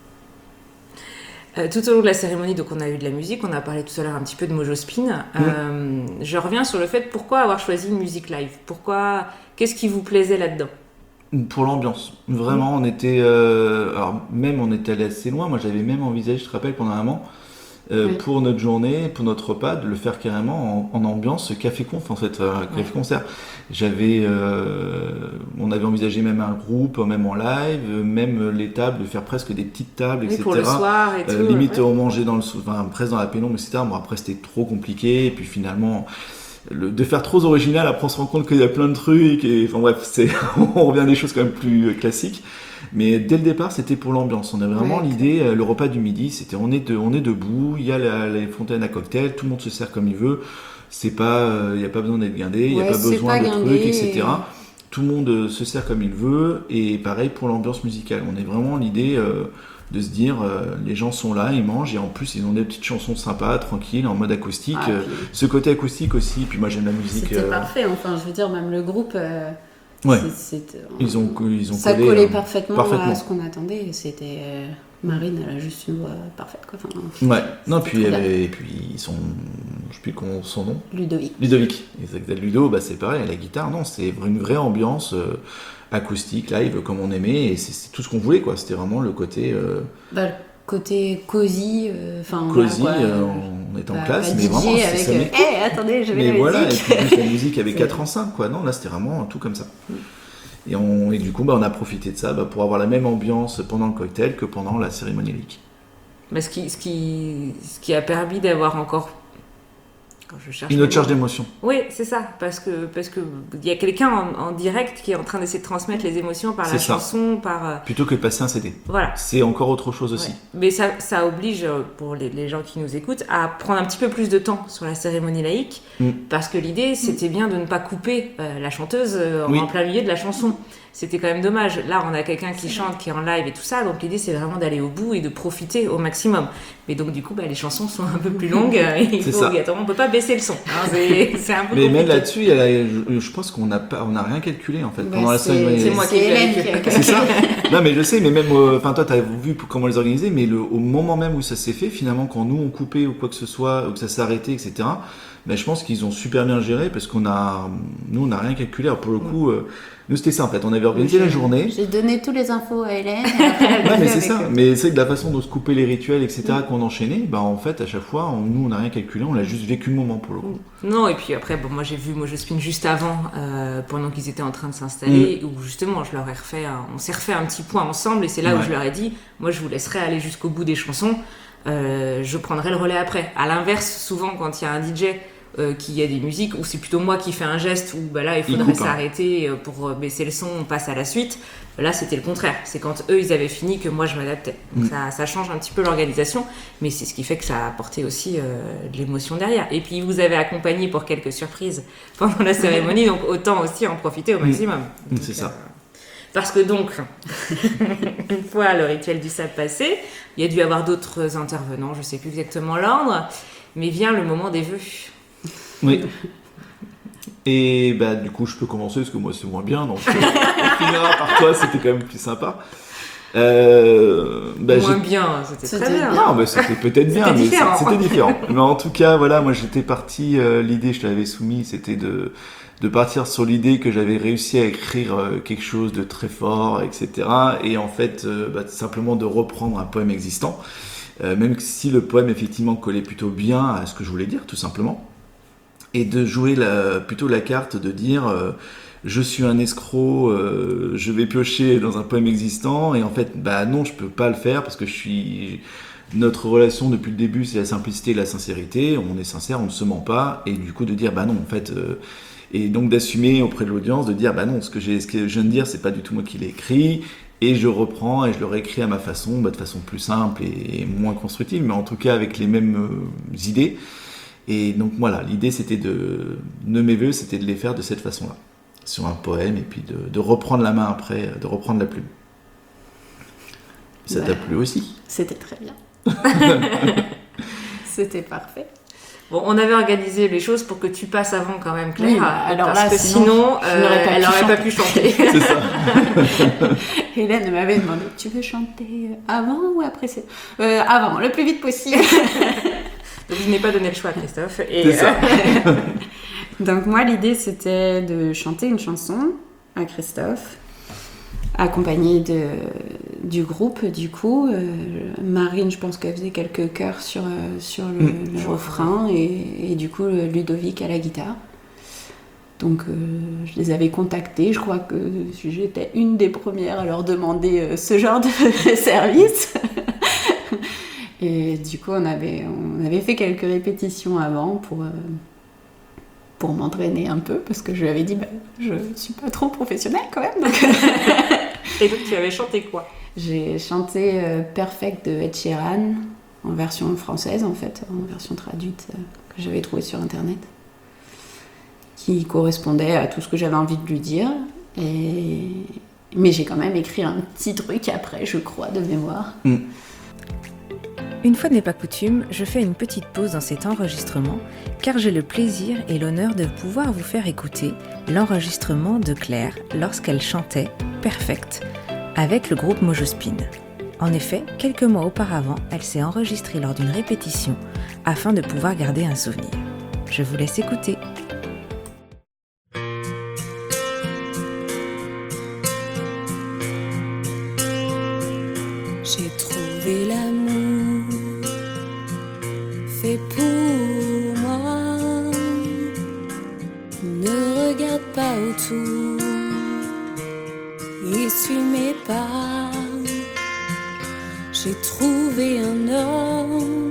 Euh, tout au long de la cérémonie, donc on a eu de la musique, on a parlé tout à l'heure un petit peu de Mojo Spin. Mmh. Euh, je reviens sur le fait, pourquoi avoir choisi une musique live ? Pourquoi, qu'est-ce qui vous plaisait là-dedans ? Pour l'ambiance, vraiment, on était, euh, alors même on était allé assez loin. Moi, j'avais même envisagé, je te rappelle, pendant un moment, euh, oui. pour notre journée, pour notre repas, de le faire carrément en, en ambiance café-conf, en fait, euh, café-concert. J'avais, euh, on avait envisagé même un groupe, même en live, même les tables, de faire presque des petites tables, oui, et cetera. Pour le soir et tout. Euh, limite, ouais. on mangeait dans le, enfin, presque dans la pénombre, et cetera. Bon, après, c'était trop compliqué, et puis finalement. Le, de faire trop original, après on se rend compte qu'il y a plein de trucs, et enfin bref, c'est, on revient à des choses quand même plus classiques. Mais dès le départ, c'était pour l'ambiance. On avait vraiment ouais, l'idée, okay. le repas du midi, c'était on est, de, on est debout, il y a la, les fontaines à cocktail, tout le monde se sert comme il veut. C'est pas, il euh, n'y a pas besoin d'être guindé, il n'y ouais, a pas besoin pas de trucs, et cetera. Et... Tout le monde se sert comme il veut, et pareil pour l'ambiance musicale. On est vraiment l'idée euh, de se dire, euh, les gens sont là, ils mangent, et en plus ils ont des petites chansons sympas, tranquilles, en mode acoustique. Ah, euh, puis... Ce côté acoustique aussi, puis moi j'aime la musique. C'était euh... parfait, enfin je veux dire, même le groupe, euh, ouais. c'est, c'est, ils ont, ils ont ça collé, collait euh, parfaitement, parfaitement à ce qu'on attendait. C'était euh, Marine, elle a juste une voix parfaite, quoi. Enfin, ouais, non, puis, avait, et puis ils sont, je sais plus comment son nom. Ludovic. Ludovic. Exact. Ludo, bah c'est pareil, la guitare, non, c'est une vraie ambiance. Euh, acoustique, live, comme on aimait, et c'est, c'est tout ce qu'on voulait, quoi. C'était vraiment le côté... Euh... Bah, le côté cosy, enfin... Euh, cosy, voilà, euh, on était en bah, classe, bah, mais vraiment... D J avec... Hé, euh, hey, attendez, je vais mais la voilà, musique. Et puis la musique avec quatre en cinq, quoi. Non, là, c'était vraiment tout comme ça. Mm. Et, on, et du coup, bah, on a profité de ça bah, pour avoir la même ambiance pendant le cocktail que pendant la cérémonie lyrique. Bah, ce, qui, ce, qui, ce qui a permis d'avoir encore... Quand je cherche une autre charge d'émotion. Oui, c'est ça, parce que parce que il y a quelqu'un en, en direct qui est en train d'essayer de transmettre les émotions par c'est la ça. chanson, par plutôt que de passer un C D. Voilà. C'est encore autre chose aussi. Ouais. Mais ça, ça oblige pour les, les gens qui nous écoutent à prendre un petit peu plus de temps sur la cérémonie laïque, mm. parce que l'idée c'était bien de ne pas couper euh, la chanteuse euh, oui. en plein milieu de la chanson. C'était quand même dommage. Là, on a quelqu'un qui chante, qui est en live et tout ça. Donc, l'idée, c'est vraiment d'aller au bout et de profiter au maximum. Mais donc, du coup, bah, les chansons sont un peu plus longues. Et il faut obligatoirement, on peut pas baisser le son. Hein, c'est, c'est un peu mais compliqué. Même là-dessus, il y a la, je, je pense qu'on n'a pas, on n'a rien calculé en fait bah, pendant la cérémonie. C'est moi qui ai calculé. C'est ça. Non, mais je sais. Mais même, enfin, euh, toi, t'as vu comment les organiser. Mais le, au moment même où ça s'est fait, finalement, quand nous on coupait ou quoi que ce soit, ou que ça s'est arrêté, et cetera. Ben, je pense qu'ils ont super bien géré parce qu'on a, nous, on n'a rien calculé. Alors, pour le coup, euh, nous, c'était ça en fait. On avait organisé j'ai, la journée. J'ai donné toutes les infos à Hélène. Ouais, mais c'est ça. Eux. Mais c'est que la façon de se couper les rituels, et cetera, mmh. qu'on enchaînait, ben, en fait, à chaque fois, on, nous, on n'a rien calculé. On a juste vécu le moment pour le coup. Non, et puis après, bon, moi, j'ai vu Mojo Spin juste avant, euh, pendant qu'ils étaient en train de s'installer, mmh. où justement, je leur ai refait, un, on s'est refait un petit point ensemble, et c'est là ouais. où je leur ai dit, moi, je vous laisserai aller jusqu'au bout des chansons. Euh, je prendrai le relais après. À l'inverse, souvent, quand il y a un D J Euh, qu'il y a des musiques où c'est plutôt moi qui fais un geste où bah là il faudrait il s'arrêter pour baisser le son, on passe à la suite. Là c'était le contraire, c'est quand eux ils avaient fini que moi je m'adaptais. Donc mm. ça, ça change un petit peu l'organisation, mais c'est ce qui fait que ça a apporté aussi euh, de l'émotion derrière. Et puis vous avez accompagné pour quelques surprises pendant la cérémonie, donc autant aussi en profiter au maximum. Mm. Donc, c'est ça. Euh, parce que donc, une fois le rituel du sable passé, il y a dû y avoir d'autres intervenants, je sais plus exactement l'ordre, mais vient le moment des vœux. Oui. Et bah du coup je peux commencer parce que moi c'est moins bien, donc euh, on finira par toi, c'était quand même plus sympa. Euh, bah, moins j'ai... bien, c'était, c'était très bien. Non, mais c'était peut-être bien, c'était mais différent. c'était différent. Mais en tout cas, voilà, moi j'étais parti. Euh, l'idée, je te l'avais soumis, c'était de de partir sur l'idée que j'avais réussi à écrire euh, quelque chose de très fort, et cetera. Et en fait, euh, bah, simplement de reprendre un poème existant, euh, même si le poème effectivement collait plutôt bien à ce que je voulais dire, tout simplement. Et de jouer la, plutôt la carte de dire euh, je suis un escroc, euh, je vais piocher dans un poème existant, et en fait bah non, je peux pas le faire parce que je suis, notre relation depuis le début c'est la simplicité et la sincérité, on est sincère, on ne se ment pas, et du coup de dire bah non en fait euh, et donc d'assumer auprès de l'audience de dire bah non, ce que j'ai, ce que je viens de dire c'est pas du tout moi qui l'ai écrit, et je reprends et je le réécris à ma façon, bah, de façon plus simple et moins constructive, mais en tout cas avec les mêmes euh, idées. Et donc voilà, l'idée c'était de, de mes vœux, c'était de les faire de cette façon-là. sur un poème et puis de, de reprendre la main après, de reprendre la plume. Ça Ouais. t'a plu aussi? C'était très bien. C'était parfait. Bon, on avait organisé les choses pour que tu passes avant quand même, Claire. Oui, bah, alors parce là, que sinon, sinon, je n'aurais pas elle pu n'aurait pas chanter. pu chanter. C'est ça. Hélène m'avait demandé, tu veux chanter avant ou après c'est... Euh, avant, le plus vite possible. Donc je n'ai pas donné le choix à Christophe. Et, C'est ça. euh, Donc moi, l'idée, c'était de chanter une chanson à Christophe, accompagnée de, du groupe, du coup. Euh, Marine, je pense qu'elle faisait quelques chœurs sur, euh, sur le, Mm. le refrain, et, et du coup, Ludovic à la guitare. Donc euh, je les avais contactés, je crois que j'étais une des premières à leur demander euh, ce genre de service. Et du coup, on avait, on avait fait quelques répétitions avant pour, euh, pour m'entraîner un peu, parce que je lui avais dit, bah, je suis pas trop professionnelle quand même. Donc et donc tu avais chanté quoi? j'ai chanté euh, Perfect de Ed Sheeran, en version française en fait, en version traduite euh, que j'avais trouvée sur internet, qui correspondait à tout ce que j'avais envie de lui dire. Et... Mais j'ai quand même écrit un petit truc après, je crois, de mémoire. Mm. Une fois n'est pas coutume, je fais une petite pause dans cet enregistrement car j'ai le plaisir et l'honneur de pouvoir vous faire écouter l'enregistrement de Claire lorsqu'elle chantait Perfect avec le groupe Mojospin. En effet, quelques mois auparavant, elle s'est enregistrée lors d'une répétition afin de pouvoir garder un souvenir. Je vous laisse écouter. J'ai trouvé l'amour fait pour moi. Ne regarde pas autour, essuie mes pas. J'ai trouvé un homme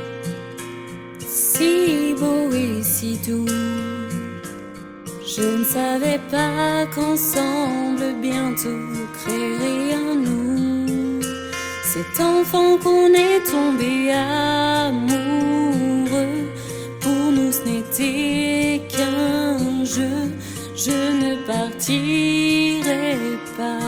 si beau et si doux. Je ne savais pas qu'ensemble bientôt créerait un nous. Cet enfant qu'on est tombé amoureux, pour nous ce n'était qu'un jeu. Je ne partirai pas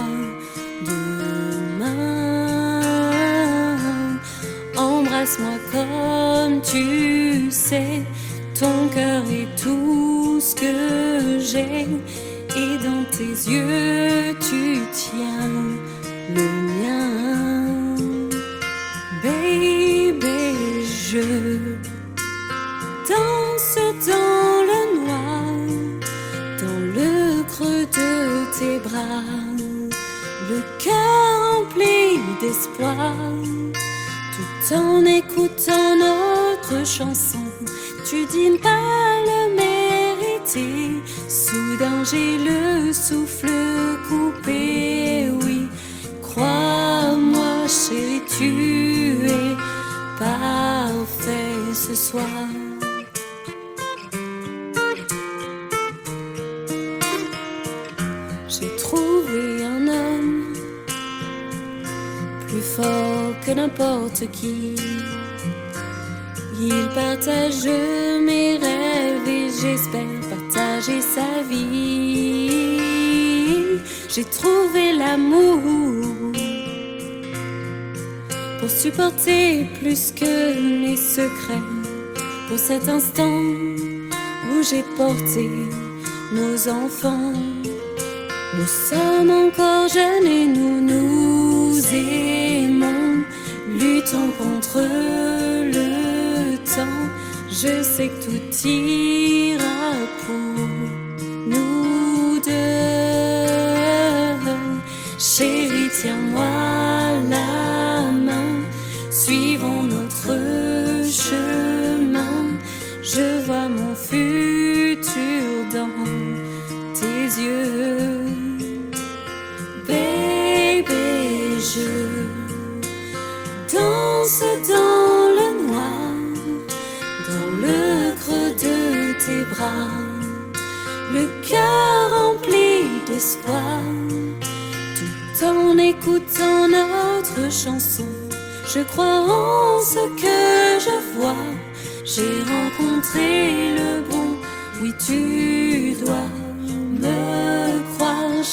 demain. Embrasse-moi comme tu sais, ton cœur est tout ce que j'ai, et dans tes yeux tu tiens le mien. Baby, je danse dans le noir, dans le creux de tes bras, le cœur rempli d'espoir, tout en écoutant notre chanson. Tu dis ne pas le mériter, soudain j'ai le souffle coupé. Oui, crois-moi chérie, tu es parfait ce soir. J'ai trouvé un homme plus fort que n'importe qui. Il partage mes rêves et j'espère partager sa vie. J'ai trouvé l'amour pour supporter plus que mes secrets, pour cet instant où j'ai porté nos enfants. Nous sommes encore jeunes et nous nous aimons, luttons contre le temps. Je sais que tout ira pour nous deux. Chérie, tiens-moi la main, suivons notre chemin. Je vois mon futur dans tes yeux. Baby, je danse dans le noir, dans le creux de tes bras, le cœur rempli d'espoir, tout en écoutant notre chanson. Je crois en ce que je vois, j'ai rencontré le bon. Oui, tu dois me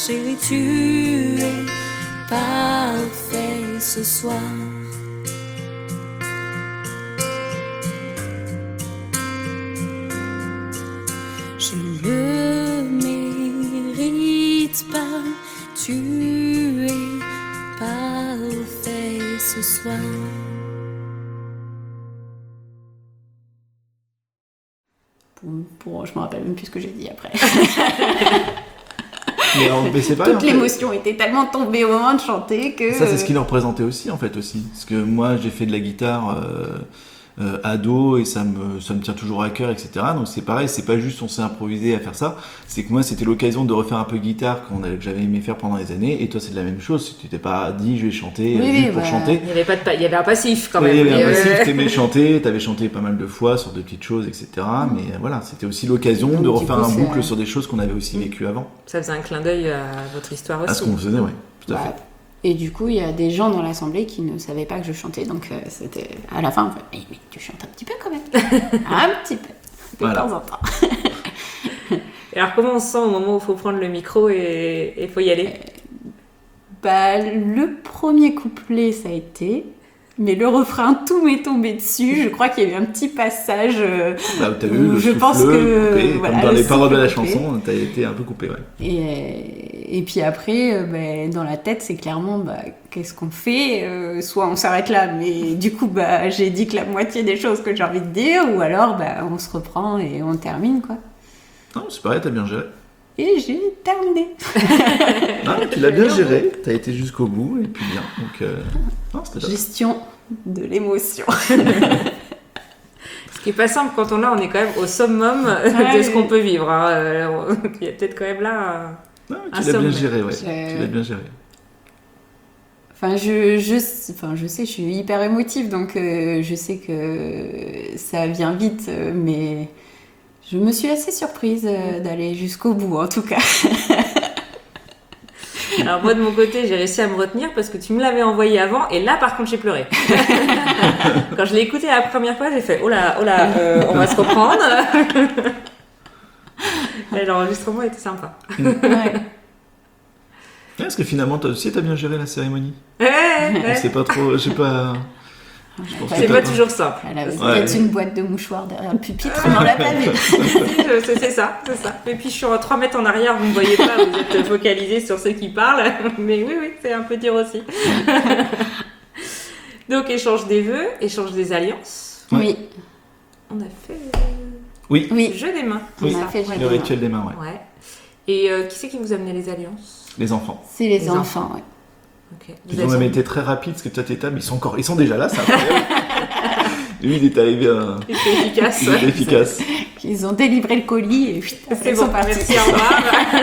chérie, tu es parfait ce soir. Je le mérite pas, tu es parfait ce soir. Pour, pour, je me rappelle même plus ce que j'ai dit après. Mais, on- mais c'est pareil, Toute en fait. l'émotion était tellement tombée au moment de chanter que. Ça, c'est ce qui leur représentait aussi, en fait, aussi. Parce que moi, j'ai fait de la guitare euh, euh, ado et ça me, ça me tient toujours à cœur, et cetera. Donc c'est pareil, c'est pas juste on s'est improvisé à faire ça. C'est que moi, c'était l'occasion de refaire un peu de guitare qu'on avait- que j'avais aimé faire pendant des années. Et toi, c'est de la même chose. Tu t'es pas dit, je vais chanter Oui, euh, oui, juste pour bah, chanter. Il y avait pas de pa- il y avait un passif quand Oui, même. il y avait un Mais, passif, euh, t'aimais chanter, t'avais chanté pas mal de fois sur de petites choses, et cetera. Mais euh, voilà, c'était aussi l'occasion Donc, de du refaire coup, un c'est- boucle sur des choses qu'on avait aussi vécues avant. Ça faisait un clin d'œil à votre histoire aussi. À ce qu'on faisait, oui, tout à Bah, fait. et du coup, il y a des gens dans l'assemblée qui ne savaient pas que je chantais, donc euh, c'était à la fin, on fait, mais, mais tu chantes un petit peu quand même, un petit peu, de Voilà. temps en temps. Et alors comment on se sent au moment où il faut prendre le micro et il faut y aller? Bah, le premier couplet, ça a été, mais le refrain, tout m'est tombé dessus. Je crois qu'il y a eu un petit passage. euh, Là où t'as vu où le je souffle pense que, coupé, voilà, comme dans le les paroles de la souffle coupé. chanson, t'as été un peu coupé, ouais. Et, et puis après, euh, bah, dans la tête, c'est clairement, bah, qu'est-ce qu'on fait? Euh, Soit on s'arrête là, mais du coup, bah, j'ai dit que la moitié des choses que j'ai envie de dire, ou alors, bah, on se reprend et on termine, quoi. Non, c'est pareil, t'as bien géré. Et j'ai terminé. Non, tu l'as bien géré, t'as été jusqu'au bout, et puis bien. Donc, euh, non, c'était top. Gestion de l'émotion. Ce qui est pas simple quand on l'a, on est quand même au summum Ouais, de ce qu'on oui. peut vivre. hein. Euh, Il y a peut-être quand même là. Non, mais un tu l'as bien sommet. géré, ouais. Je- Tu l'as bien géré. Enfin, je, je, enfin, je sais, je suis hyper émotive, donc euh, je sais que ça vient vite, euh, mais je me suis assez surprise euh, d'aller jusqu'au bout, en tout cas. Alors moi de mon côté, j'ai réussi à me retenir parce que tu me l'avais envoyé avant et là par contre j'ai pleuré. Quand je l'ai écouté la première fois, j'ai fait oh là, oh là, euh, on va se reprendre. Et l'enregistrement était sympa. Ouais. Ouais, parce que finalement, toi aussi, t'as bien géré la cérémonie. Ouais, ouais. C'est pas trop, je sais pas. Je pense que C'est t'as pas toujours simple. Elle avait Ouais. peut-être une boîte de mouchoirs derrière le pupitre, mais on l'a pas vu. C'est c'est ça, c'est ça. Et puis je suis trois mètres en arrière, vous ne me voyez pas, vous êtes focalisés sur ceux qui parlent. Mais oui, oui, c'est un peu dur aussi. Donc échange des vœux, échange des alliances. Ouais. Oui, On a fait euh, Oui, le oui, jeu des mains. on Oui. a fait le le rituel des mains, ouais. Ouais. Et euh, qui c'est qui vous a amené les alliances? Les enfants. C'est les, Les enfants, ouais. Ok. Ils Vous ont avez- même été très rapides, parce que toi, t'es table, ils sont encore, ils sont déjà là, c'est incroyable. Lui, il est arrivé à... C'était efficace. Il était efficace. Ils ont délivré le colis et putain, C'est ils bon, sont partis. merci, au revoir.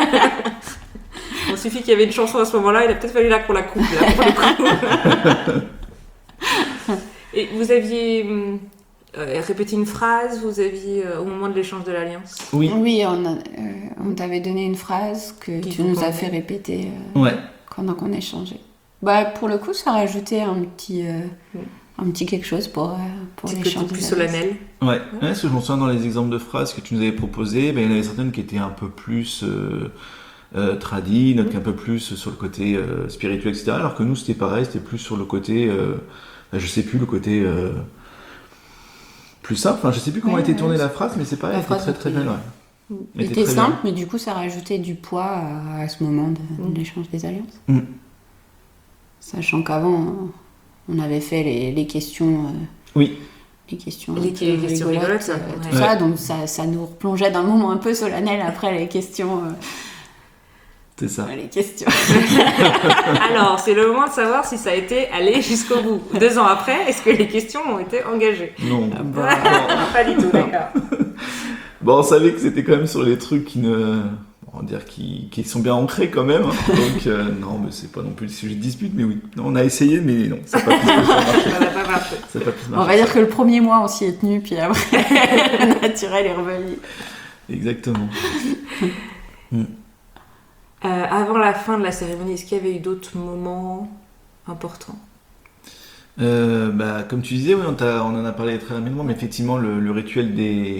Il suffit qu'il y avait une chanson à ce moment-là, il a peut-être fallu là qu'on la coupe, là, pour le coup. Et vous aviez hum, euh, répété une phrase, vous aviez, euh, au moment de l'échange de l'alliance? Oui, Oui, on, a- euh, on t'avait donné une phrase que Qui tu vous nous as convenait. fait répéter euh, ouais. pendant qu'on échangeait. Bah, pour le coup, ça rajoutait un petit, euh, un petit quelque chose pour, euh, pour Petit l'échange. côté plus des alliances. solennel. Ouais, ouais, parce que je me souviens dans les exemples de phrases que tu nous avais proposées, ben, il y en avait certaines qui étaient un peu plus euh, euh, tradies, d'autres un peu plus sur le côté euh, spirituel, et cetera. Alors que nous, c'était pareil, c'était plus sur le côté, euh, ben, je sais plus, le côté euh, plus simple. Enfin, je sais plus comment Ouais, était ouais, tournée c'est- la phrase, mais c'est pareil, La elle était phrase très très était- belle. Ouais. Elle C'était était très bien. simple, mais du coup, ça rajoutait du poids à, à ce moment de, de Mm. l'échange des alliances. Mm. Sachant qu'avant, on avait fait les, les questions. euh, Oui. Les questions, Les un peu questions rigolotes, rigolotes, ça, euh, ouais. tout ça, donc ça, ça nous replongeait dans le moment un peu solennel après les questions. euh, C'est ça. les questions. Alors, c'est le moment de savoir si ça a été allé jusqu'au bout. Deux ans après, est-ce que les questions ont été engagées? Non. Ah Non. bah, Pas du tout, d'accord. Bon, on savait que c'était quand même sur les trucs qui ne. On va dire qui, qui sont bien ancrés quand même. hein. Donc, euh, non, mais c'est pas non plus le sujet de dispute, mais oui. Non, on a essayé, mais non, ça n'a pas plus marché. Ça n'a pas marché. Ça n'a pas plus on marché. va dire que le premier mois, on s'y est tenu, puis après, le naturel est revenu. Exactement. Euh, avant la fin de la cérémonie, est-ce qu'il y avait eu d'autres moments importants? Euh, bah, comme tu disais, oui, on, t'a- on en a parlé très rapidement, mais effectivement, le, le rituel des,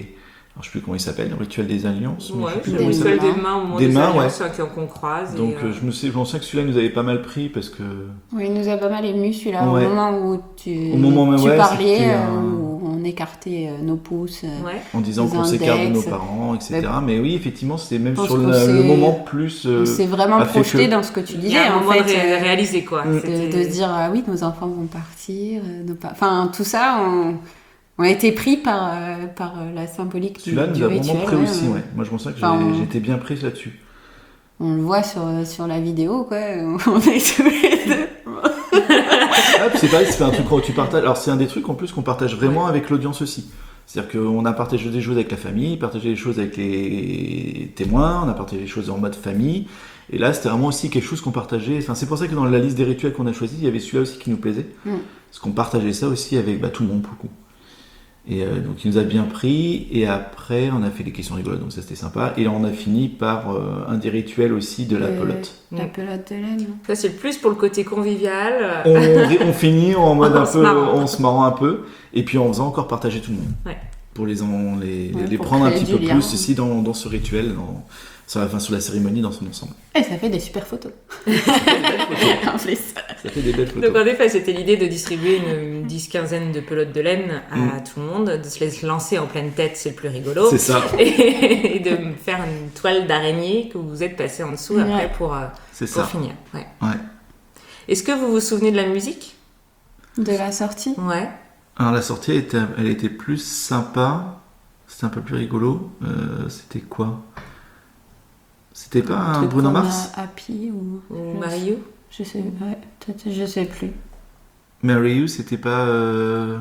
Alors, je sais plus comment il s'appelle, le rituel des alliances. mais Ouais, je sais plus c'est comment le il des rituel s'appelle. des mains au moment Des des, mains, alliances hein, qu'on qu'on croise. Donc et, euh, euh, je me sais, je me souviens que celui-là il nous avait pas mal pris parce que Oui, il nous a pas mal ému celui-là, Ouais. au moment où tu, Au moment même, tu ouais, parlais, c'était euh, un- où on écartait euh, nos pouces. euh. ouais. en disant Les qu'on s'écarte de nos index. parents, et cetera. Mais oui, effectivement, c'était même Je pense sur le, qu'on le s'est- moment plus. euh, On s'est vraiment a fait projeté que- dans ce que tu Il y disais, a un en moment fait. de ré- euh, réaliser quoi. Mm. de, C'était- de se dire, ah oui, nos enfants vont partir. euh, nos pa- Enfin, tout ça, on, on a été pris par, euh, par euh, la symbolique du, Celui-là du nous a rituel. vraiment pris ouais, aussi, on- ouais. Moi, je pense que j'ai- Enfin, on- j'étais bien prise là-dessus. On le voit sur, sur la vidéo, quoi. On est tous les deux. Ah, puis c'est pareil, c'est un truc que tu partages. Alors, c'est un des trucs en plus qu'on partage vraiment avec l'audience aussi. C'est-à-dire qu'on a partagé des choses avec la famille, partagé des choses avec les témoins, on a partagé des choses en mode famille. Et là, c'était vraiment aussi quelque chose qu'on partageait. Enfin, c'est pour ça que dans la liste des rituels qu'on a choisi, il y avait celui-là aussi qui nous plaisait. Mm. Parce qu'on partageait ça aussi avec bah, tout le monde pour le coup. Et euh, donc, il nous a bien pris. Et après, on a fait des questions rigolotes, donc ça c'était sympa. Et là, on a fini par euh, un des rituels aussi de la Euh, pelote. La pelote de laine. Ça, c'est plus pour le côté convivial. On, on finit en mode En un se peu, marrant. en se marrant un peu, et puis en faisant encore partager tout le monde. Ouais. Pour les, en- les, Ouais, les pour prendre un créer petit du peu lien. plus ici dans, dans ce rituel, dans, sur, la, enfin, sur la cérémonie dans son ensemble. Et ça fait des super photos. En plus. Ça fait des belles photos. Donc en effet, c'était l'idée de distribuer une dix-quinzaine de pelotes de laine à Mm. tout le monde, de se les lancer en pleine tête, c'est le plus rigolo. C'est ça, Et de faire une toile d'araignée que vous êtes passé en dessous Ouais. après pour, euh, c'est pour ça. finir. Ouais. Ouais. Est-ce que vous vous souvenez de la musique? De la sortie. Ouais. Alors la sortie, elle était, elle était plus sympa, c'était un peu plus rigolo. Euh, c'était quoi? C'était pas un truc Bruno comme, Mars? euh, Happy ou. Ou je Mario? sais- Je sais, ouais, peut-être, je sais plus. Mary You, c'était pas... euh,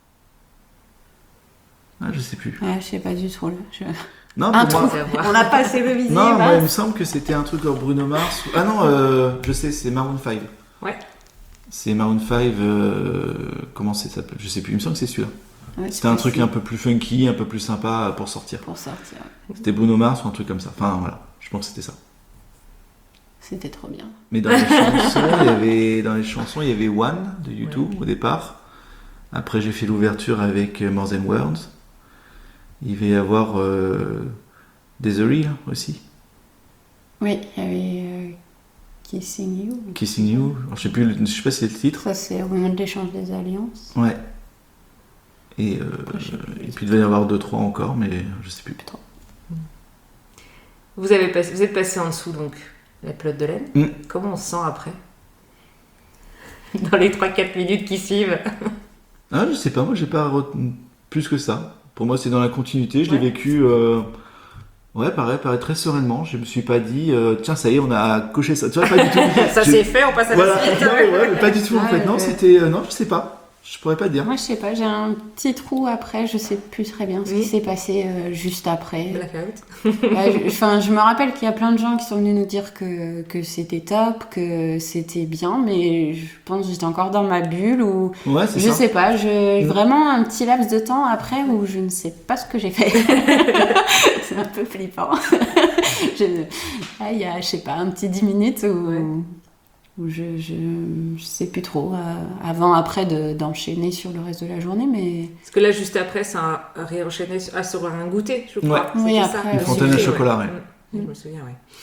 Ah, je sais plus. Ouais, je sais pas du tout. Là. Je- Non, Un pour moi... C'est à voir. On n'a pas assez révisé. Non, moi, voilà. il me semble que c'était un truc comme Bruno Mars. ou- Ah non, euh, je sais, c'est Maroon cinq. Ouais. C'est Maroon cinq, euh, comment c'est ça s'appelle? Je sais plus, il me semble que c'est celui-là. Ouais, C'était un truc possible un peu plus funky, un peu plus sympa pour sortir. pour sortir. C'était Bruno Mars ou un truc comme ça. Enfin voilà, je pense que c'était ça. C'était trop bien. Mais dans les chansons, il y avait, dans les chansons, il y avait One de U deux Ouais. au départ. Après, j'ai fait l'ouverture avec euh, More Than Words. Il va y avoir euh, Desiree aussi. Oui, il y avait euh, Kissing You. Kissing You. Alors, je sais plus, le- je sais pas si c'est le titre. Ça, c'est au moment de l'échange des alliances. Ouais. Et, euh, Après, je sais plus. et puis il devait y en avoir deux, trois encore, mais je sais plus. Plus trop. Vous, avez passé, vous êtes passé en dessous, donc, la pelote de laine. Mm. Comment on se sent après? Dans les trois quatre minutes qui suivent. Ah, je sais pas, moi j'ai pas retenu plus que ça. Pour moi, c'est dans la continuité. Je l'ai Ouais. vécu, euh, ouais, pareil, pareil, très sereinement. Je me suis pas dit, euh, tiens, ça y est, on a coché ça. Tu vois, pas du tout. Ça J'ai- c'est fait, on passe à Voilà, la suite. non, mais ouais, mais pas du tout en Ouais, fait. Non, ouais. c'était, euh, non, je sais pas. Je pourrais pas te dire. Moi, je sais pas, j'ai un petit trou après, je sais plus très bien ce Oui. qui s'est passé euh, juste après. Blackout. Ouais, je, enfin, je me rappelle qu'il y a plein de gens qui sont venus nous dire que, que c'était top, que c'était bien, mais je pense que j'étais encore dans ma bulle ou Ouais, c'est je ça. sais pas, je, Mm. vraiment un petit laps de temps après où je ne sais pas ce que j'ai fait. C'est un peu flippant. Je- là, il y a, je sais pas, un petit dix minutes où, Ouais. où je, je, je sais plus trop, euh, avant, après de- d'enchaîner sur le reste de la journée, mais Parce que là, juste après, ça a réenchaîné sur, ah, sur un goûter, je crois. Ouais. C'était Oui, ça. après, Une euh, fontaine à Sucré, chocolat, ouais. ouais. Mm. Je me souviens,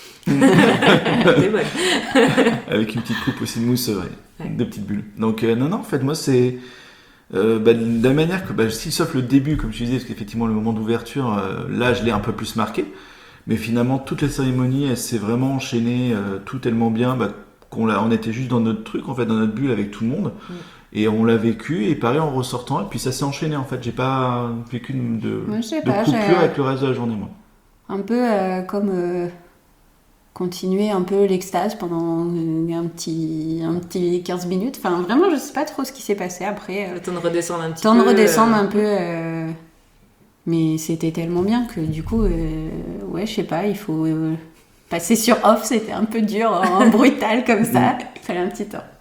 ouais. C'est bonne. Avec une petite coupe aussi de mousse, ouais, Ouais. de petites bulles. Donc euh, non, non, en fait, moi c'est euh, bah, de la manière que, bah, si sauf le début, comme tu disais, parce qu'effectivement le moment d'ouverture, euh, là, je l'ai un peu plus marqué. Mais finalement, toute la cérémonie, elle s'est vraiment enchaînée, euh, tout tellement bien, bah, qu'on l'a, on était juste dans notre truc, en fait, dans notre bulle avec tout le monde. Mm. Et on l'a vécu, et pareil en ressortant, et puis ça s'est enchaîné en fait. J'ai pas vécu de, de, moi, je sais de pas, coupure j'ai avec le reste de la journée, moi. un peu euh, comme euh, continuer un peu l'extase pendant euh, un petit, un petit quinze minutes. Enfin, vraiment, je sais pas trop ce qui s'est passé après. euh, Le temps de redescendre un petit temps peu. de redescendre euh, un peu. euh, mais c'était tellement bien que du coup, euh, ouais, je sais pas, il faut euh, passer sur off, c'était un peu dur, en brutal comme ça. Il fallait un petit temps.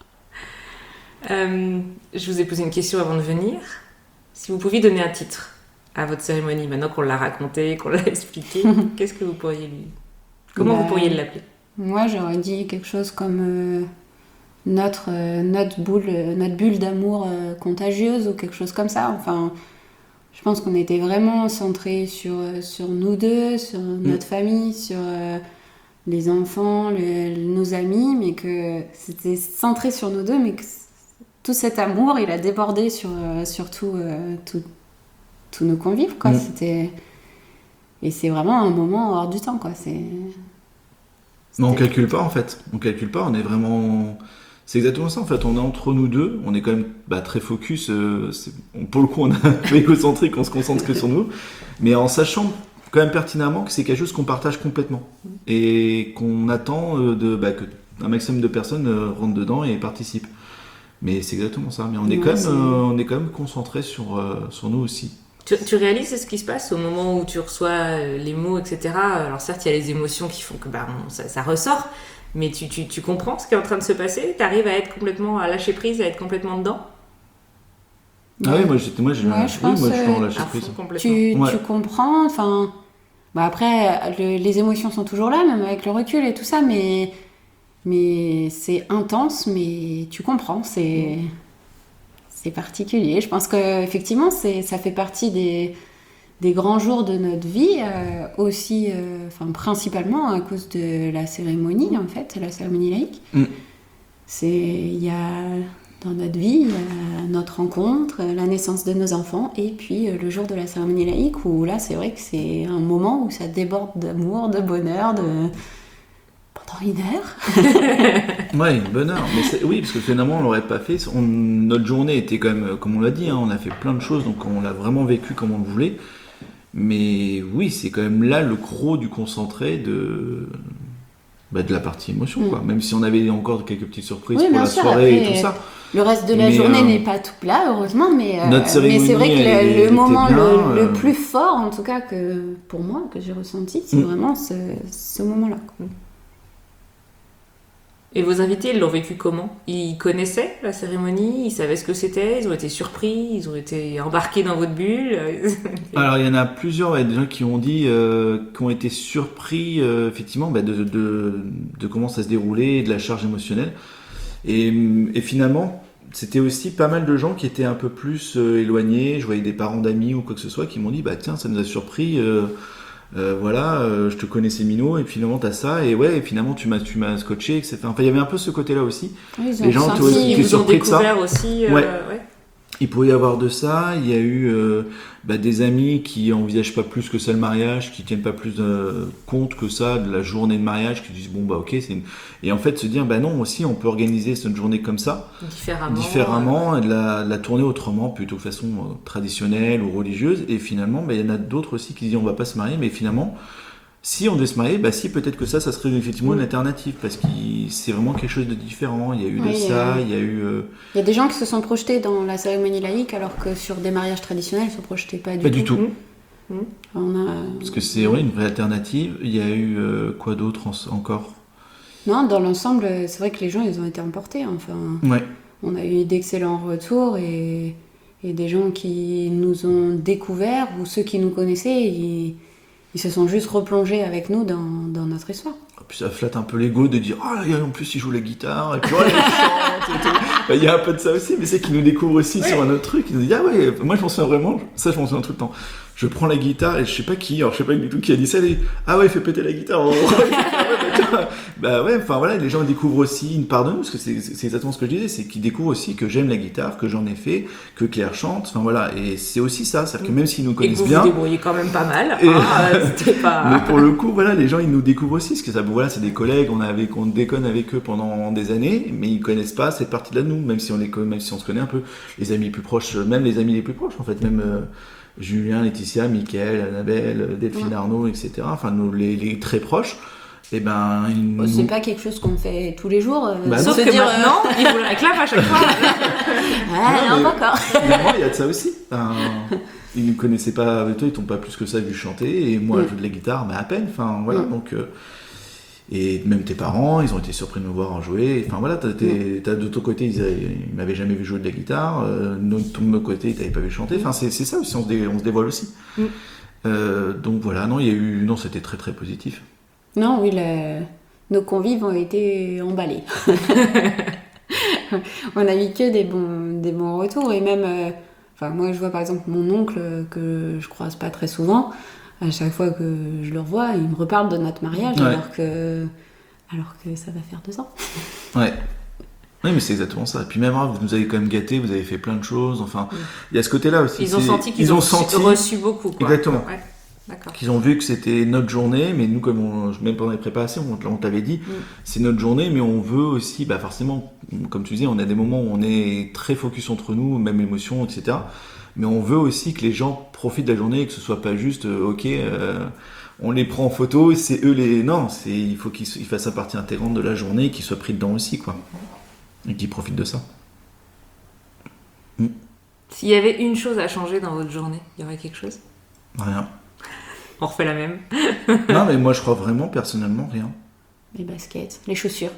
Euh, je vous ai posé une question avant de venir. Si vous pouviez donner un titre à votre cérémonie, maintenant qu'on l'a raconté, qu'on l'a expliqué, qu'est-ce que vous pourriez lui... Comment Bah, vous pourriez l'appeler? Moi, j'aurais dit quelque chose comme euh, notre, euh, notre, boule, euh, notre bulle d'amour euh, contagieuse ou quelque chose comme ça. Enfin, je pense qu'on était vraiment centrés sur, sur nous deux, sur notre mmh. famille, sur euh, les enfants, le, nos amis, mais que c'était centré sur nous deux, mais que tout cet amour, il a débordé sur, euh, sur tout, euh, tout, tous nos convives, quoi. Mmh. C'était... Et c'est vraiment un moment hors du temps, quoi. C'est... Mais on calcule pas, en fait. On calcule pas, on est vraiment... C'est exactement ça, en fait. On est entre nous deux, on est quand même bah, très focus. Euh, c'est... Pour le coup, on est un peu égocentrique, on se concentre que sur nous. Mais en sachant quand même pertinemment que c'est quelque chose qu'on partage complètement. Et qu'on attend euh, de, bah, qu'un maximum de personnes euh, rentrent dedans et participent. Mais c'est exactement ça. Mais on est, ouais, quand, même, euh, on est quand même concentré sur, euh, sur nous aussi. Tu, tu réalises ce qui se passe au moment où tu reçois les mots, et cetera. Alors certes, il y a les émotions qui font que bah, on, ça, ça ressort, mais tu, tu, tu comprends ce qui est en train de se passer. Tu arrives à être complètement, à lâcher prise, à être complètement dedans. Ah oui, moi, j'étais, moi, j'ai, ouais, je oui, pense, moi, je suis en euh, lâcher prise. Tu, ouais. tu comprends, enfin... Bah après, le, les émotions sont toujours là, même avec le recul et tout ça, mais, mais c'est intense, mais tu comprends, c'est... Mmh. C'est particulier. Je pense qu'effectivement, c'est, ça fait partie des, des grands jours de notre vie, euh, aussi, euh, enfin, principalement à cause de la cérémonie, en fait, la cérémonie laïque. Mm. C'est, il y a, dans notre vie, il y a notre rencontre, la naissance de nos enfants, et puis euh, le jour de la cérémonie laïque, où là, c'est vrai que c'est un moment où ça déborde d'amour, de bonheur, de... pendant une heure. Ouais, une bonne heure. Mais c'est, oui, parce que finalement, on l'aurait pas fait. On, notre journée était quand même, comme on l'a dit, hein, on a fait plein de choses, donc on l'a vraiment vécu comme on le voulait. Mais oui, c'est quand même là le gros du concentré de, bah, de la partie émotion, mmh. quoi. Même si on avait encore quelques petites surprises oui, pour la sûr, soirée après, et tout ça. Le reste de la mais journée euh, n'est pas tout plat, heureusement, mais, euh, notre mais c'est vrai que elle, le, le moment bien, le, euh... le plus fort, en tout cas, que pour moi, que j'ai ressenti, c'est mmh. vraiment ce, ce moment-là. Quoi. Et vos invités, ils l'ont vécu comment ? Ils connaissaient la cérémonie, ils savaient ce que c'était, ils ont été surpris, ils ont été embarqués dans votre bulle. Alors il y en a plusieurs, ouais, des gens qui ont dit, euh, qui ont été surpris euh, effectivement bah, de, de, de comment ça se déroulait, de la charge émotionnelle. Et, et finalement, c'était aussi pas mal de gens qui étaient un peu plus euh, éloignés. Je voyais des parents d'amis ou quoi que ce soit qui m'ont dit, bah tiens, ça nous a surpris. Euh, Euh, voilà, euh, je te connaissais Mino et finalement t'as ça et ouais et finalement tu m'as tu m'as scotché et cetera. Enfin il y avait un peu ce côté-là aussi. Oui, les gens étaient aussi ils surpris de ça. Aussi, euh, ouais. ouais. Il pouvait y avoir de ça. Il y a eu euh, bah, des amis qui envisagent pas plus que ça le mariage, qui tiennent pas plus euh, compte que ça de la journée de mariage, qui disent bon bah ok c'est une... et en fait se dire bah non aussi on peut organiser cette journée comme ça différemment, différemment et de la, de la tourner autrement plutôt de façon euh, traditionnelle ou religieuse et finalement bah, il y en a d'autres aussi qui disent on va pas se marier mais finalement si on devait se marier, bah si peut-être que ça, ça serait effectivement une alternative parce que c'est vraiment quelque chose de différent. Il y a eu oui, de ça, il y a eu. Euh... Il y a des gens qui se sont projetés dans la cérémonie laïque alors que sur des mariages traditionnels, ils ne se projetaient pas du pas tout. Du tout. Mmh. On a... Parce que c'est ouais, une vraie alternative. Il y a eu euh, quoi d'autre en... encore ? Non, dans l'ensemble, c'est vrai que les gens, ils ont été emportés. Enfin, ouais. On a eu d'excellents retours et, et des gens qui nous ont découverts ou ceux qui nous connaissaient. Ils... Ils se sont juste replongés avec nous dans, dans notre histoire. Et puis ça flatte un peu l'ego de dire « Ah, oh, en plus il joue la guitare, et puis oh, il chante et tout. » bah, il y a un peu de ça aussi, mais c'est qu'ils nous découvrent aussi ouais. sur un autre truc. Ils nous disent « Ah ouais, moi je m'en souviens vraiment, ça je m'en souviens tout le temps. Je prends la guitare et je sais pas qui, alors je sais pas du tout qui a dit ça, et ah ouais, il fait péter la guitare. Oh, bah ouais, enfin voilà, les gens découvrent aussi une part de nous, parce que c'est, c'est exactement ce que je disais, c'est qu'ils découvrent aussi que j'aime la guitare, que j'en ai fait, que Claire chante, enfin voilà, et c'est aussi ça, c'est-à-dire que même s'ils nous connaissent et que vous bien... vous débrouillez quand même pas mal, et... ah, c'était pas... mais pour le coup, voilà, les gens ils nous découvrent aussi, parce que ça, voilà, c'est des collègues, on, avait, on déconne avec eux pendant des années, mais ils connaissent pas cette partie-là de nous, même si on, les, même si on se connaît un peu, les amis plus proches, même les amis les plus proches en fait, même... Euh, Julien, Laetitia, Mickaël, Annabelle, Delphine ouais. Arnaud, et cetera. Enfin, nous, les, les très proches, eh ben... Ils bon, c'est nous... pas quelque chose qu'on fait tous les jours. Euh, bah sauf que dire, maintenant, euh... ils vous le réclament à chaque fois. ah, non, non, pas encore. Finalement, il y a de ça aussi. Enfin, ils ne connaissaient pas avec toi, ils t'ont pas plus que ça vu chanter. Et moi, mm. je joue de la guitare, mais à peine. Enfin, voilà, mm. donc... Euh, et même tes parents, ils ont été surpris de me voir en jouer. Enfin voilà, t'as, t'es, t'as de ton côté, ils, avaient, ils m'avaient jamais vu jouer de la guitare. Euh, de ton côté, ils t'avaient pas vu chanter. Enfin c'est, c'est ça aussi, on se, dé, on se dévoile aussi. Mm. Euh, donc voilà, non, il y a eu, non, c'était très très positif. Non, oui, le, nos convives ont été emballés. On a eu que des bons, des bons retours et même, euh, Enfin, moi, je vois par exemple mon oncle que je croise pas très souvent. À chaque fois que je le revois, il me reparle de notre mariage Ouais. alors que alors que ça va faire deux ans. Ouais. Oui, mais c'est exactement ça. Et puis même, hein, vous nous avez quand même gâtés, vous avez fait plein de choses. Enfin, il y a ce côté-là aussi. Ils ont c'est- senti qu'ils ils ont, ont senti reçu beaucoup. Quoi. Exactement. Ouais. D'accord. qu'ils ont vu que c'était notre journée, mais nous, comme on, même pendant les préparations, on, on t'avait dit, Mm. c'est notre journée, mais on veut aussi, bah forcément, comme tu disais, on a des moments où on est très focus entre nous, même émotion, et cetera. Mais on veut aussi que les gens profitent de la journée et que ce soit pas juste, euh, ok, euh, on les prend en photo, et c'est eux les... Non, c'est, il faut qu'ils ils fassent partie intégrante de la journée et qu'ils soient pris dedans aussi, quoi. Et qu'ils profitent de ça. S'il y avait une chose à changer dans votre journée, il y aurait quelque chose? Rien. On refait la même. Non, mais moi, je crois vraiment, personnellement, rien. Les baskets, les chaussures.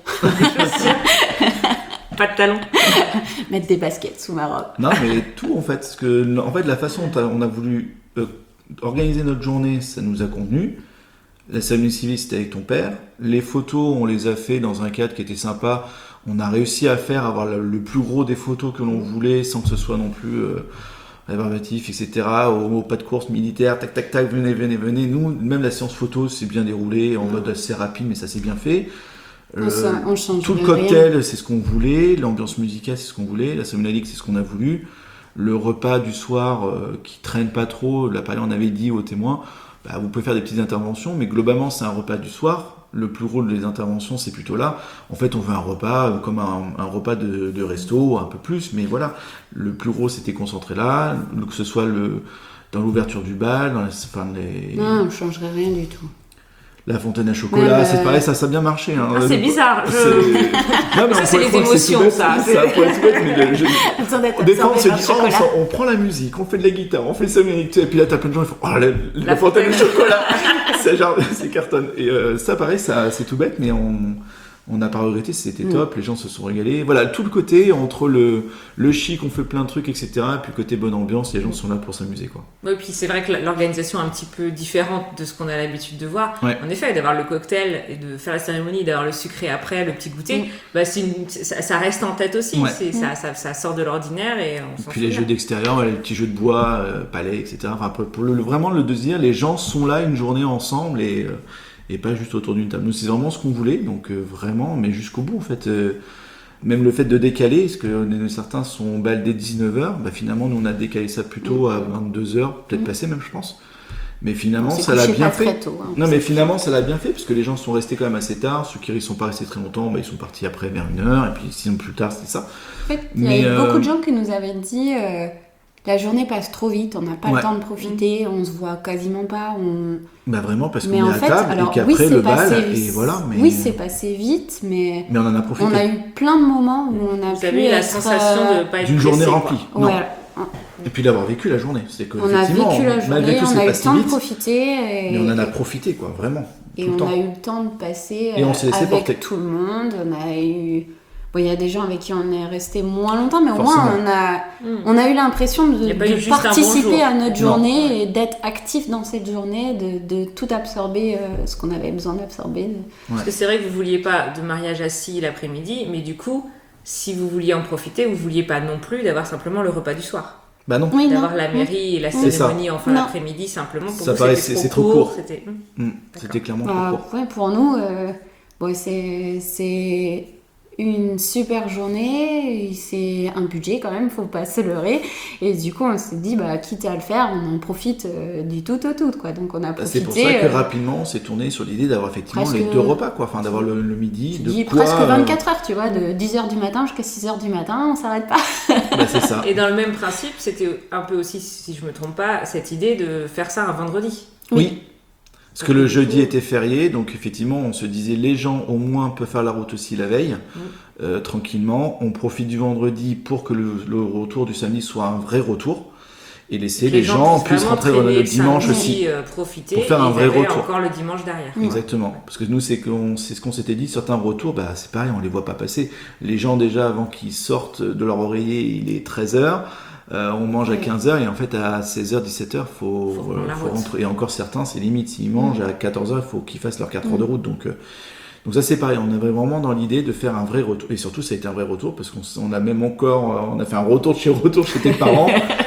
Pas de talons. Mettre des baskets sous ma robe. Non, mais tout en fait, parce que en fait, la façon dont on a voulu euh, organiser notre journée, ça nous a convenu. La cérémonie civile, c'était avec ton père. Les photos, on les a fait dans un cadre qui était sympa. On a réussi à faire avoir le, le plus gros des photos que l'on voulait, sans que ce soit non plus euh, rébarbatif, et cetera. Au, au pas de course militaire, tac, tac, tac, venez, venez, venez. Nous, même la séance photo, c'est bien déroulé, en mode assez rapide, mais ça s'est bien fait. On sa- on change tout le rien. cocktail, c'est ce qu'on voulait. L'ambiance musicale, c'est ce qu'on voulait. La cérémonie, c'est ce qu'on a voulu. Le repas du soir, euh, qui traîne pas trop. Là, pareil, on avait dit aux témoins, bah, vous pouvez faire des petites interventions, mais globalement, c'est un repas du soir. Le plus gros des interventions, c'est plutôt là. En fait, on veut un repas euh, comme un, un repas de, de resto, un peu plus, mais voilà. Le plus gros, c'était concentré là. Que ce soit le, dans l'ouverture du bal, dans la, enfin, les, Non, on changerait rien du tout. la fontaine à chocolat, Même, c'est euh, pareil, ça, ça a bien marché. Hein. Ah, c'est bizarre. Je... C'est- Non, mais Ça, on c'est pourrait les croire que c'est émotions, tout bête, ça. ça pourrait être tout bête, mais le- je- Attendez, Au départ, on se dit, du oh, on, chocolat. s'en- on prend la musique, on fait de la guitare, on fait ça, et puis là, t'as plein de gens, ils font, oh, la, la, La fontaine de fontaine. chocolat, c'est genre, c'est cartonne. Et euh, ça, pareil, ça, c'est tout bête, mais on on n'a pas regretté, c'était Mm. top, les gens se sont régalés. Voilà, tout le côté entre le, le chic, on fait plein de trucs, et cetera, et puis côté bonne ambiance, les gens sont là pour s'amuser, quoi. Oui, puis c'est vrai que l'organisation est un petit peu différente de ce qu'on a l'habitude de voir. Ouais. En effet, d'avoir le cocktail et de faire la cérémonie, d'avoir le sucré après, le petit goûter, Mm. bah, c'est une- ça, ça reste en tête aussi. Ouais. C'est, ça, ça, ça sort de l'ordinaire et on Et s'en puis les souvient. jeux d'extérieur, voilà, les petits jeux de bois, euh, palais, et cetera. Enfin, pour, pour le, vraiment le désir, les gens sont là une journée ensemble et, euh, et pas juste autour d'une table. Nous, c'est vraiment ce qu'on voulait, donc euh, vraiment, mais jusqu'au bout en fait. Euh, même le fait de décaler, parce que euh, certains sont bal dès dix-neuf heures, bah, finalement nous on a décalé ça plutôt à vingt-deux heures, peut-être Mm. passé même je pense. Mais finalement On s'est ça l'a couché bien pas fait. très tôt, hein. Non mais finalement ça l'a bien fait, parce que les gens sont restés quand même assez tard, ceux qui ne sont pas restés très longtemps, bah, ils sont partis après vers une heure, et puis sinon plus tard c'était ça. En fait, il y Mais, a eu euh, beaucoup de gens qui nous avaient dit euh, la journée passe trop vite, on n'a pas Ouais. le temps de profiter, on se voit quasiment pas. On... Bah vraiment parce qu'on Mais est en à fait, table alors et oui, qu'après c'est le bal, passé, et voilà. Mais, oui, c'est passé vite, mais mais on en a profité. on a eu plein de moments où on a Vous pu avez eu la être, sensation euh, de ne pas être D'une journée pressé, remplie. quoi. Non. ouais, Et puis d'avoir vécu la journée. C'est que, on a effectivement, vécu la malgré journée, tout, on c'est a eu le passé temps de vite, profiter et, mais on en a profité, quoi, vraiment. et tout le on temps. a eu le temps de passer Et on euh, s'est laissé avec porter. tout le monde. On a eu, bon, il y a des gens avec qui on est resté moins longtemps, mais au Forcément. moins on a, Mm. on a eu l'impression de, Il y a pas de eu juste un participer bonjour. à notre Non. journée et d'être actif dans cette journée, de, de tout absorber euh, ce qu'on avait besoin d'absorber. Parce que c'est vrai que vous vouliez pas de mariage assis l'après-midi, mais du coup, si vous vouliez en profiter, vous vouliez pas non plus d'avoir simplement le repas du soir. Bah non. Oui, non. D'avoir la mairie et la C'est ça. cérémonie en fin Non. d'après-midi simplement pour Ça vous, paraît- c'était c'est- trop c'est trop court. C'était... Mm. C'était clairement trop Bah, court. ouais, pour nous, euh, bon, c'est, c'est une super journée, c'est un budget quand même, faut pas se leurrer. Et du coup, on s'est dit, bah, quitte à le faire, on en profite euh, du tout au tout, quoi. Donc on a Bah, profité. c'est pour ça que euh, rapidement on s'est tourné sur l'idée d'avoir effectivement presque- les deux repas, quoi. Enfin, d'avoir le, le midi, tu de dis quoi. presque euh, vingt-quatre heures, tu vois, de dix heures du matin jusqu'à six heures du matin, on s'arrête pas. Bah, c'est ça. Et dans le même principe, c'était un peu aussi, si je me trompe pas, cette idée de faire ça un vendredi. Oui. Parce que le jeudi était férié, donc effectivement, on se disait les gens au moins peuvent faire la route aussi la veille, euh, tranquillement. On profite du vendredi pour que le, le retour du samedi soit un vrai retour et laisser les, gens puissent vraiment rentrer traîner le dimanche samedi, aussi. euh, profiter, pour faire et un ils vrai avaient retour. encore le dimanche derrière. Ouais. Exactement. Parce que nous, c'est, qu'on, c'est ce qu'on s'était dit, certains retours, bah, c'est pareil, on les voit pas passer. Les gens, déjà, avant qu'ils sortent de leur oreiller, il est treize heures. Euh, on mange à Ouais. quinze heures et en fait à seize heures, dix-sept heures, faut, Faut prendre euh, la faut route. rentrer. Et encore certains, c'est limite, s'ils mangent à quatorze heures, il faut qu'ils fassent leurs quatre heures de route. Donc, euh, donc ça c'est pareil, on avait vraiment dans l'idée de faire un vrai retour. Et surtout ça a été un vrai retour parce qu'on s- on a même encore, euh, on a fait un retour de chez retour chez tes parents.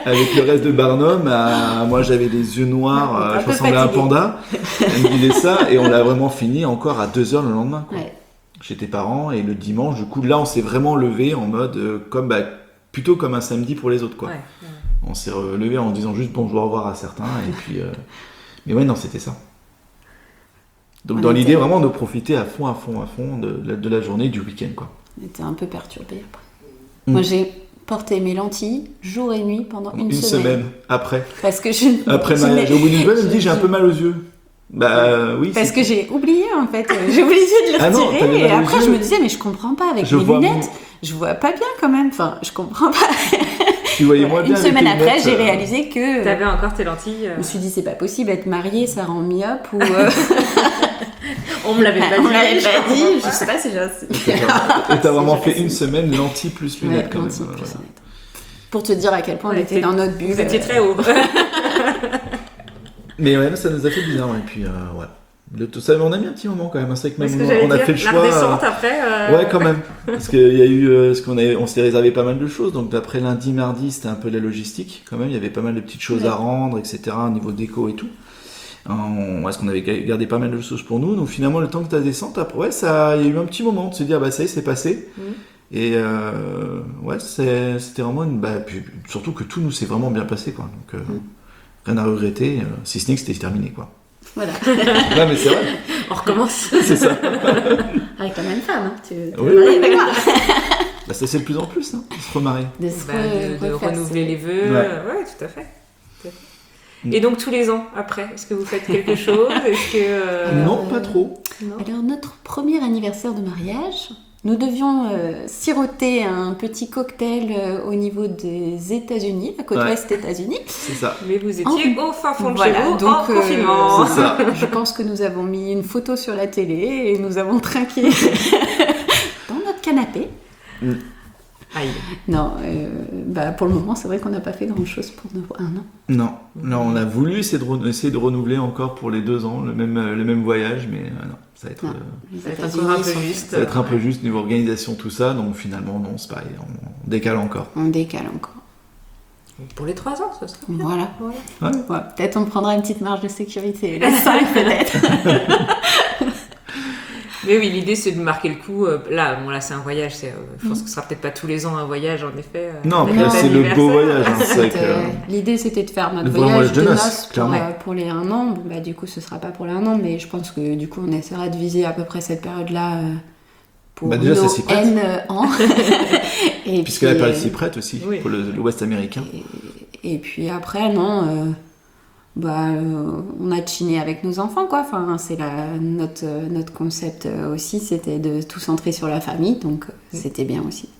avec le reste de Barnum, à- moi j'avais des yeux noirs, Un euh, peu je ressemblais à un fatigué. panda. Elle me disait ça et on l'a vraiment fini encore à deux heures le lendemain. Quoi. Ouais. Chez tes parents et le dimanche, du coup là on s'est vraiment levé en mode euh, comme bah, plutôt comme un samedi pour les autres quoi. Ouais. On s'est relevé en disant juste bonjour au revoir à certains et puis euh, mais ouais non c'était ça. Donc On dans était- l'idée vraiment de profiter à fond à fond à fond de, la- de la journée du week-end quoi. On était un peu perturbés après. Mm. Moi, j'ai porté mes lentilles jour et nuit pendant une, Une semaine après Parce que je. après je mariage n'ai- au bout d'une semaine elle me dit j'ai un je- peu mal aux yeux. Bah euh, oui. Parce c'est- que j'ai oublié en fait, j'ai oublié de le Ah non, retirer t'avais et mal aux après yeux. je me disais mais je comprends pas avec Je mes vois lunettes, je vois pas bien quand même, enfin je comprends pas. Tu voyais moins bien Une avec semaine tes après lunettes, j'ai euh, réalisé que T'avais encore tes lentilles. euh, je me suis dit c'est pas possible, être mariée ça rend myope ou euh, On me l'avait pas on dit. l'avait pas dit, je sais pas si j'ai Et t'as vraiment C'est fait une facile. semaine lentilles plus lunettes Ouais, quand même. lentilles euh, plus voilà. lunettes. Pour te dire à quel point on Ouais, était t'es- dans notre bulle. Vous étiez euh, très haut. Mais ouais, ça nous a fait bizarre et puis euh, ouais. Le, tout ça, mais on a mis un petit moment quand même. C'est vrai que même Parce que on, j'allais on a dire, fait le la choix. redescente après. euh, Ouais, quand même. Parce qu'il y a eu, euh, ce qu'on avait, on s'est réservé pas mal de choses. Donc d'après lundi, mardi, c'était un peu la logistique. Quand même, il y avait pas mal de petites choses Ouais. à rendre, et cetera. Au niveau déco et tout. On, est-ce qu'on avait ga- gardé pas mal de choses pour nous. Donc finalement, le temps que ta descente, après, ouais, ça, il y a eu un petit moment de se dire, bah ça y est, c'est passé. Mhm. Et euh, ouais, c'est- c'était vraiment une, bah, puis, surtout que tout nous s'est vraiment bien passé, quoi. Donc euh, Mhm. rien à regretter, euh, si ce n'est que c'était terminé, quoi. Voilà, Ouais, mais c'est vrai, On recommence. c'est ça. avec la même femme, hein. tu tu Oui, es mariée oui. avec moi. Bah, ça c'est de plus en plus, hein, de se remarier. De se Bah, re- de, de refaire renouveler ses- les vœux. Ouais. euh, Ouais, tout à fait. Tout à fait. Mm. Et donc tous les ans après, est-ce que vous faites quelque chose? Est-ce que euh, Alors, non, euh, pas trop. non Alors, notre premier anniversaire de mariage, nous devions euh, siroter un petit cocktail euh, au niveau des États-Unis, la côte Ouais. ouest États-Unis. C'est ça. Mais vous étiez En- au fin fond de Voilà, chez vous, donc, en euh, confinement. C'est ça. Je pense que nous avons mis une photo sur la télé et nous avons trinqué dans notre canapé. Aïe. Non, euh, bah, pour le moment, c'est vrai qu'on n'a pas fait grand-chose pour nos un an. Non, là on a voulu essayer de, re- essayer de renouveler encore pour les deux ans le même, euh, le même voyage, mais euh, non, ça va être, Non. euh, Les Ça va être États-Unis encore un peu sont- juste. ça va être un peu juste niveau organisation tout ça, donc finalement non, c'est pareil, on décale encore. On décale encore. Pour les trois ans, ça serait bien. Voilà. Voilà. Ouais. Ouais, peut-être on prendra une petite marge de sécurité. Les cinq peut-être. Mais oui, l'idée c'est de marquer le coup. euh, Là, bon, là c'est un voyage. c'est, euh, je pense que ce sera peut-être pas tous les ans un voyage en effet. euh, Non, avec mais un là, c'est le beau anniversaire. voyage, hein, c'est vrai C'était- que- L'idée c'était de faire notre Le voyage, voyage de de noces, noces pour, clairement. euh, pour les un an. Bon, bah, du coup, ce sera pas pour les un an, mais je pense que du coup, on essaiera de viser à peu près cette période-là euh, pour Bah, déjà, ça nos s'y prête. N ans. Et Puisque puis, la période euh, s'y prête aussi, oui. pour le- l'Ouest américain. Et, et puis après, non, euh, bah, euh, on a chiné avec nos enfants, quoi. Enfin, c'est la, notre, euh, notre concept euh, aussi, c'était de tout centrer sur la famille, donc euh, c'était bien aussi.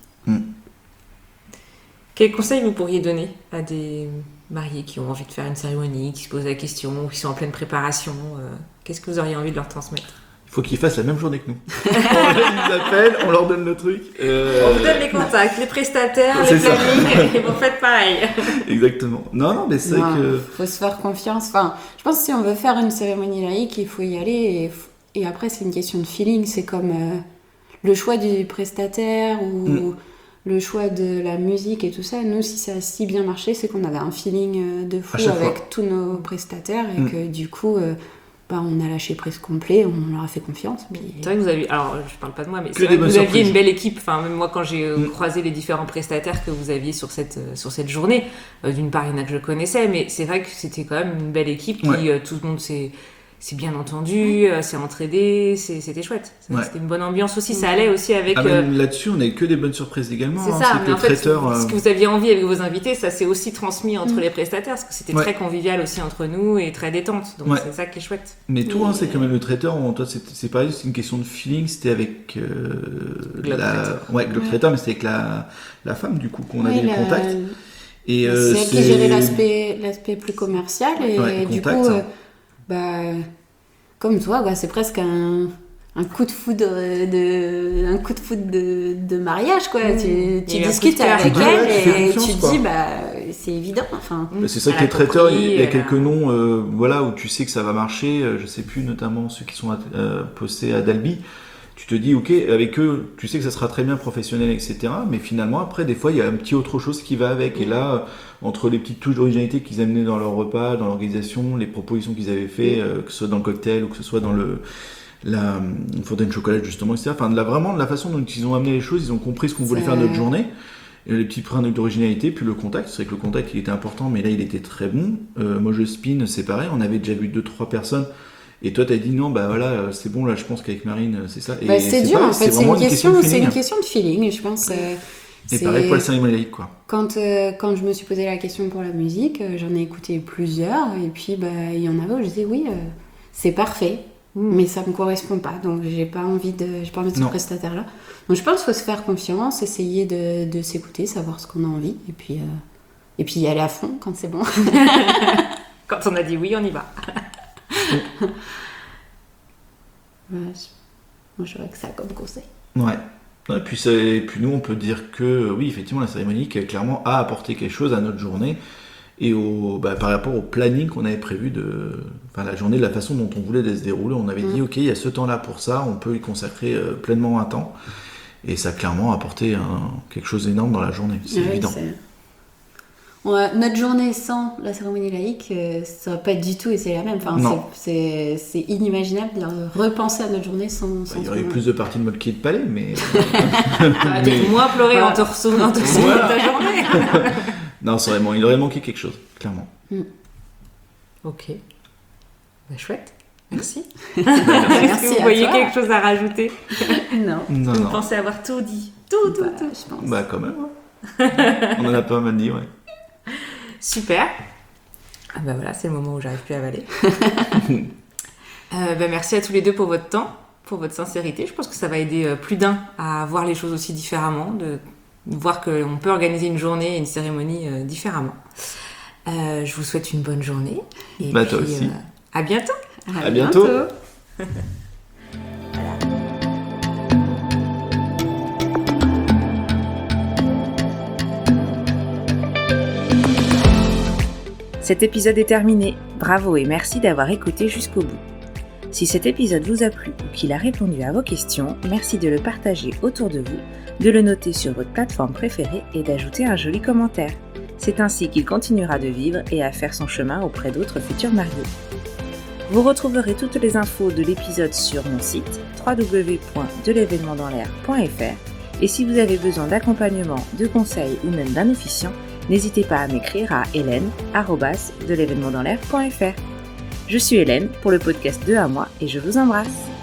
Quels conseils vous pourriez donner à des mariés qui ont envie de faire une cérémonie, qui se posent la question, qui sont en pleine préparation euh, Qu'est-ce que vous auriez envie de leur transmettre? Il faut qu'ils fassent la même journée que nous. on les appelle, on leur donne le truc. euh, On vous donne les contacts, les prestataires, C'est les ça. plannings, et vous faites pareil. Exactement. Non, non, mais c'est vrai Non, que... faut se faire confiance. Enfin, je pense que si on veut faire une cérémonie laïque, il faut y aller. Et, et après, c'est une question de feeling. C'est comme euh, le choix du prestataire ou Mm. le choix de la musique et tout ça. Nous, si ça a si bien marché, c'est qu'on avait un feeling euh, de fou À chaque avec fois. tous nos prestataires et Mm. que du coup, euh, bah, on a lâché prise complet, on leur a fait confiance. Puis... C'est vrai que vous avez, alors je parle pas de moi, mais Que c'est vrai des que bonnes vous aviez surprises. une belle équipe. Enfin, même moi, quand j'ai euh, Mm. croisé les différents prestataires que vous aviez sur cette, euh, sur cette journée, euh, d'une part, il y en a que je connaissais, mais c'est vrai que c'était quand même une belle équipe qui, Ouais. euh, tout le monde s'est, s'est bien entendu, euh, s'est entraidé, c'est- c'était chouette. C'est- Ouais. C'était une bonne ambiance aussi, ça allait aussi avec. Ah, euh, même là-dessus, on n'a que des bonnes surprises également. c'est hein. ça, C'est que mais le en fait, traiteur... ce euh, que vous aviez envie avec vos invités, ça s'est aussi transmis entre Mm. les prestataires, parce que c'était Ouais. très convivial aussi entre nous et très détente. Donc Ouais. c'est ça qui est chouette. Mais tout, hein, Mais- c'est quand même le traiteur. on- Toi, c'est c'est pareil, c'est une question de feeling. C'était avec euh, Globe la, Traiteur. ouais, Globe Traiteur, mais c'était avec la, la femme du coup qu'on Ouais, avait la- le contact. Et C'est euh, elle qui gérait l'aspect, l'aspect plus commercial et Ouais, du contact, coup, hein. euh, bah, comme toi, quoi, c'est presque un, un coup de foudre de, un coup de foudre de, de mariage, quoi. Mmh. Tu, Il tu y a eu un discutes coup de cœur. avec Ouais, elle ouais, tu fais et confiance, tu te quoi. dis, bah, c'est évident. Enfin, Mais c'est ça Elle que les a traiteurs, compris, il y a elle a- quelques noms, euh, voilà, où tu sais que ça va marcher. euh, Je sais plus, notamment ceux qui sont euh, postés à Dalby. tu te dis, ok, avec eux, tu sais que ça sera très bien professionnel, et cetera. Mais finalement, après, des fois, il y a un petit autre chose qui va avec. Et là, entre les petites touches d'originalité qu'ils amenaient dans leur repas, dans l'organisation, les propositions qu'ils avaient fait, euh, que ce soit dans le cocktail ou que ce soit dans le la une fontaine de chocolat justement, et cetera. Enfin, de la, vraiment de la façon dont ils ont amené les choses, ils ont compris ce qu'on voulait C'est... faire de notre journée. Et les petits points d'originalité, puis le contact, c'est vrai que le contact il était important, mais là il était très bon. Euh, moi je spin, c'est pareil, on avait déjà vu deux trois personnes. Et toi, t'as dit non, bah voilà, c'est bon, là, je pense qu'avec Marine, c'est ça. Et bah, c'est, c'est dur, pas, en fait, c'est, une une question, question de c'est feeling. une question de feeling, je pense. Euh, Et c'est... pareil pour la cérémonie laïque, quoi. Quand, euh, quand je me suis posé la question pour la musique, euh, j'en ai écouté plusieurs, et puis bah, il y en avait où je disais oui, euh, c'est parfait, mmh. mais ça me correspond pas, donc j'ai pas envie de, j'ai pas envie de ce non. prestataire-là. Donc je pense qu'il faut se faire confiance, essayer de, de s'écouter, savoir ce qu'on a envie, et puis, euh, et puis y aller à fond quand c'est bon. Quand on a dit oui, on y va. Ouais, moi j'aurais que ça comme conseil. Ouais. Et puis, ça, et puis nous, on peut dire que oui, effectivement, la cérémonie clairement a apporté quelque chose à notre journée et au, bah, par rapport au planning qu'on avait prévu de, enfin la journée, de la façon dont on voulait se dérouler. On avait mmh. dit ok, il y a ce temps-là pour ça, on peut y consacrer euh, pleinement un temps. Et ça a clairement apporté un, quelque chose d'énorme dans la journée. C'est ouais, évident. C'est... Ouais, notre journée sans la cérémonie laïque, euh, ça va pas du tout et c'est la même. Enfin, c'est, c'est, c'est inimaginable de repenser à notre journée sans. sans bah, il y aurait eu plus de parties de mode qui de palais, mais. Ah, mais... moins pleurer voilà. en te ressouvenant de voilà. ta journée. Non, c'est vraiment, il aurait manqué quelque chose, clairement. Mm. Ok. Bah, chouette. Merci. Merci. Est-ce que vous voyez toi. quelque chose à rajouter? Non. Non, vous non. pensez avoir tout dit? Tout, tout, bah, tout. Je pense. Bah, quand même. Ouais. On en a pas mal dit, ouais. Super. Ah bah voilà, c'est le moment où j'arrive plus à avaler. euh, bah merci à tous les deux pour votre temps, pour votre sincérité. Je pense que ça va aider plus d'un à voir les choses aussi différemment, de voir qu'on peut organiser une journée et une cérémonie euh, différemment. Euh, je vous souhaite une bonne journée. Et bah puis, toi aussi. Euh, à bientôt. À, à bientôt. bientôt. Cet épisode est terminé. Bravo et merci d'avoir écouté jusqu'au bout. Si cet épisode vous a plu ou qu'il a répondu à vos questions, merci de le partager autour de vous, de le noter sur votre plateforme préférée et d'ajouter un joli commentaire. C'est ainsi qu'il continuera de vivre et à faire son chemin auprès d'autres futurs mariés. Vous retrouverez toutes les infos de l'épisode sur mon site w w w point de l'événement dans l'air point f r et si vous avez besoin d'accompagnement, de conseils ou même d'un officiant, n'hésitez pas à m'écrire à hélène arobase de l'événement dans l'air point f r. Je suis Hélène pour le podcast deux à moi et je vous embrasse.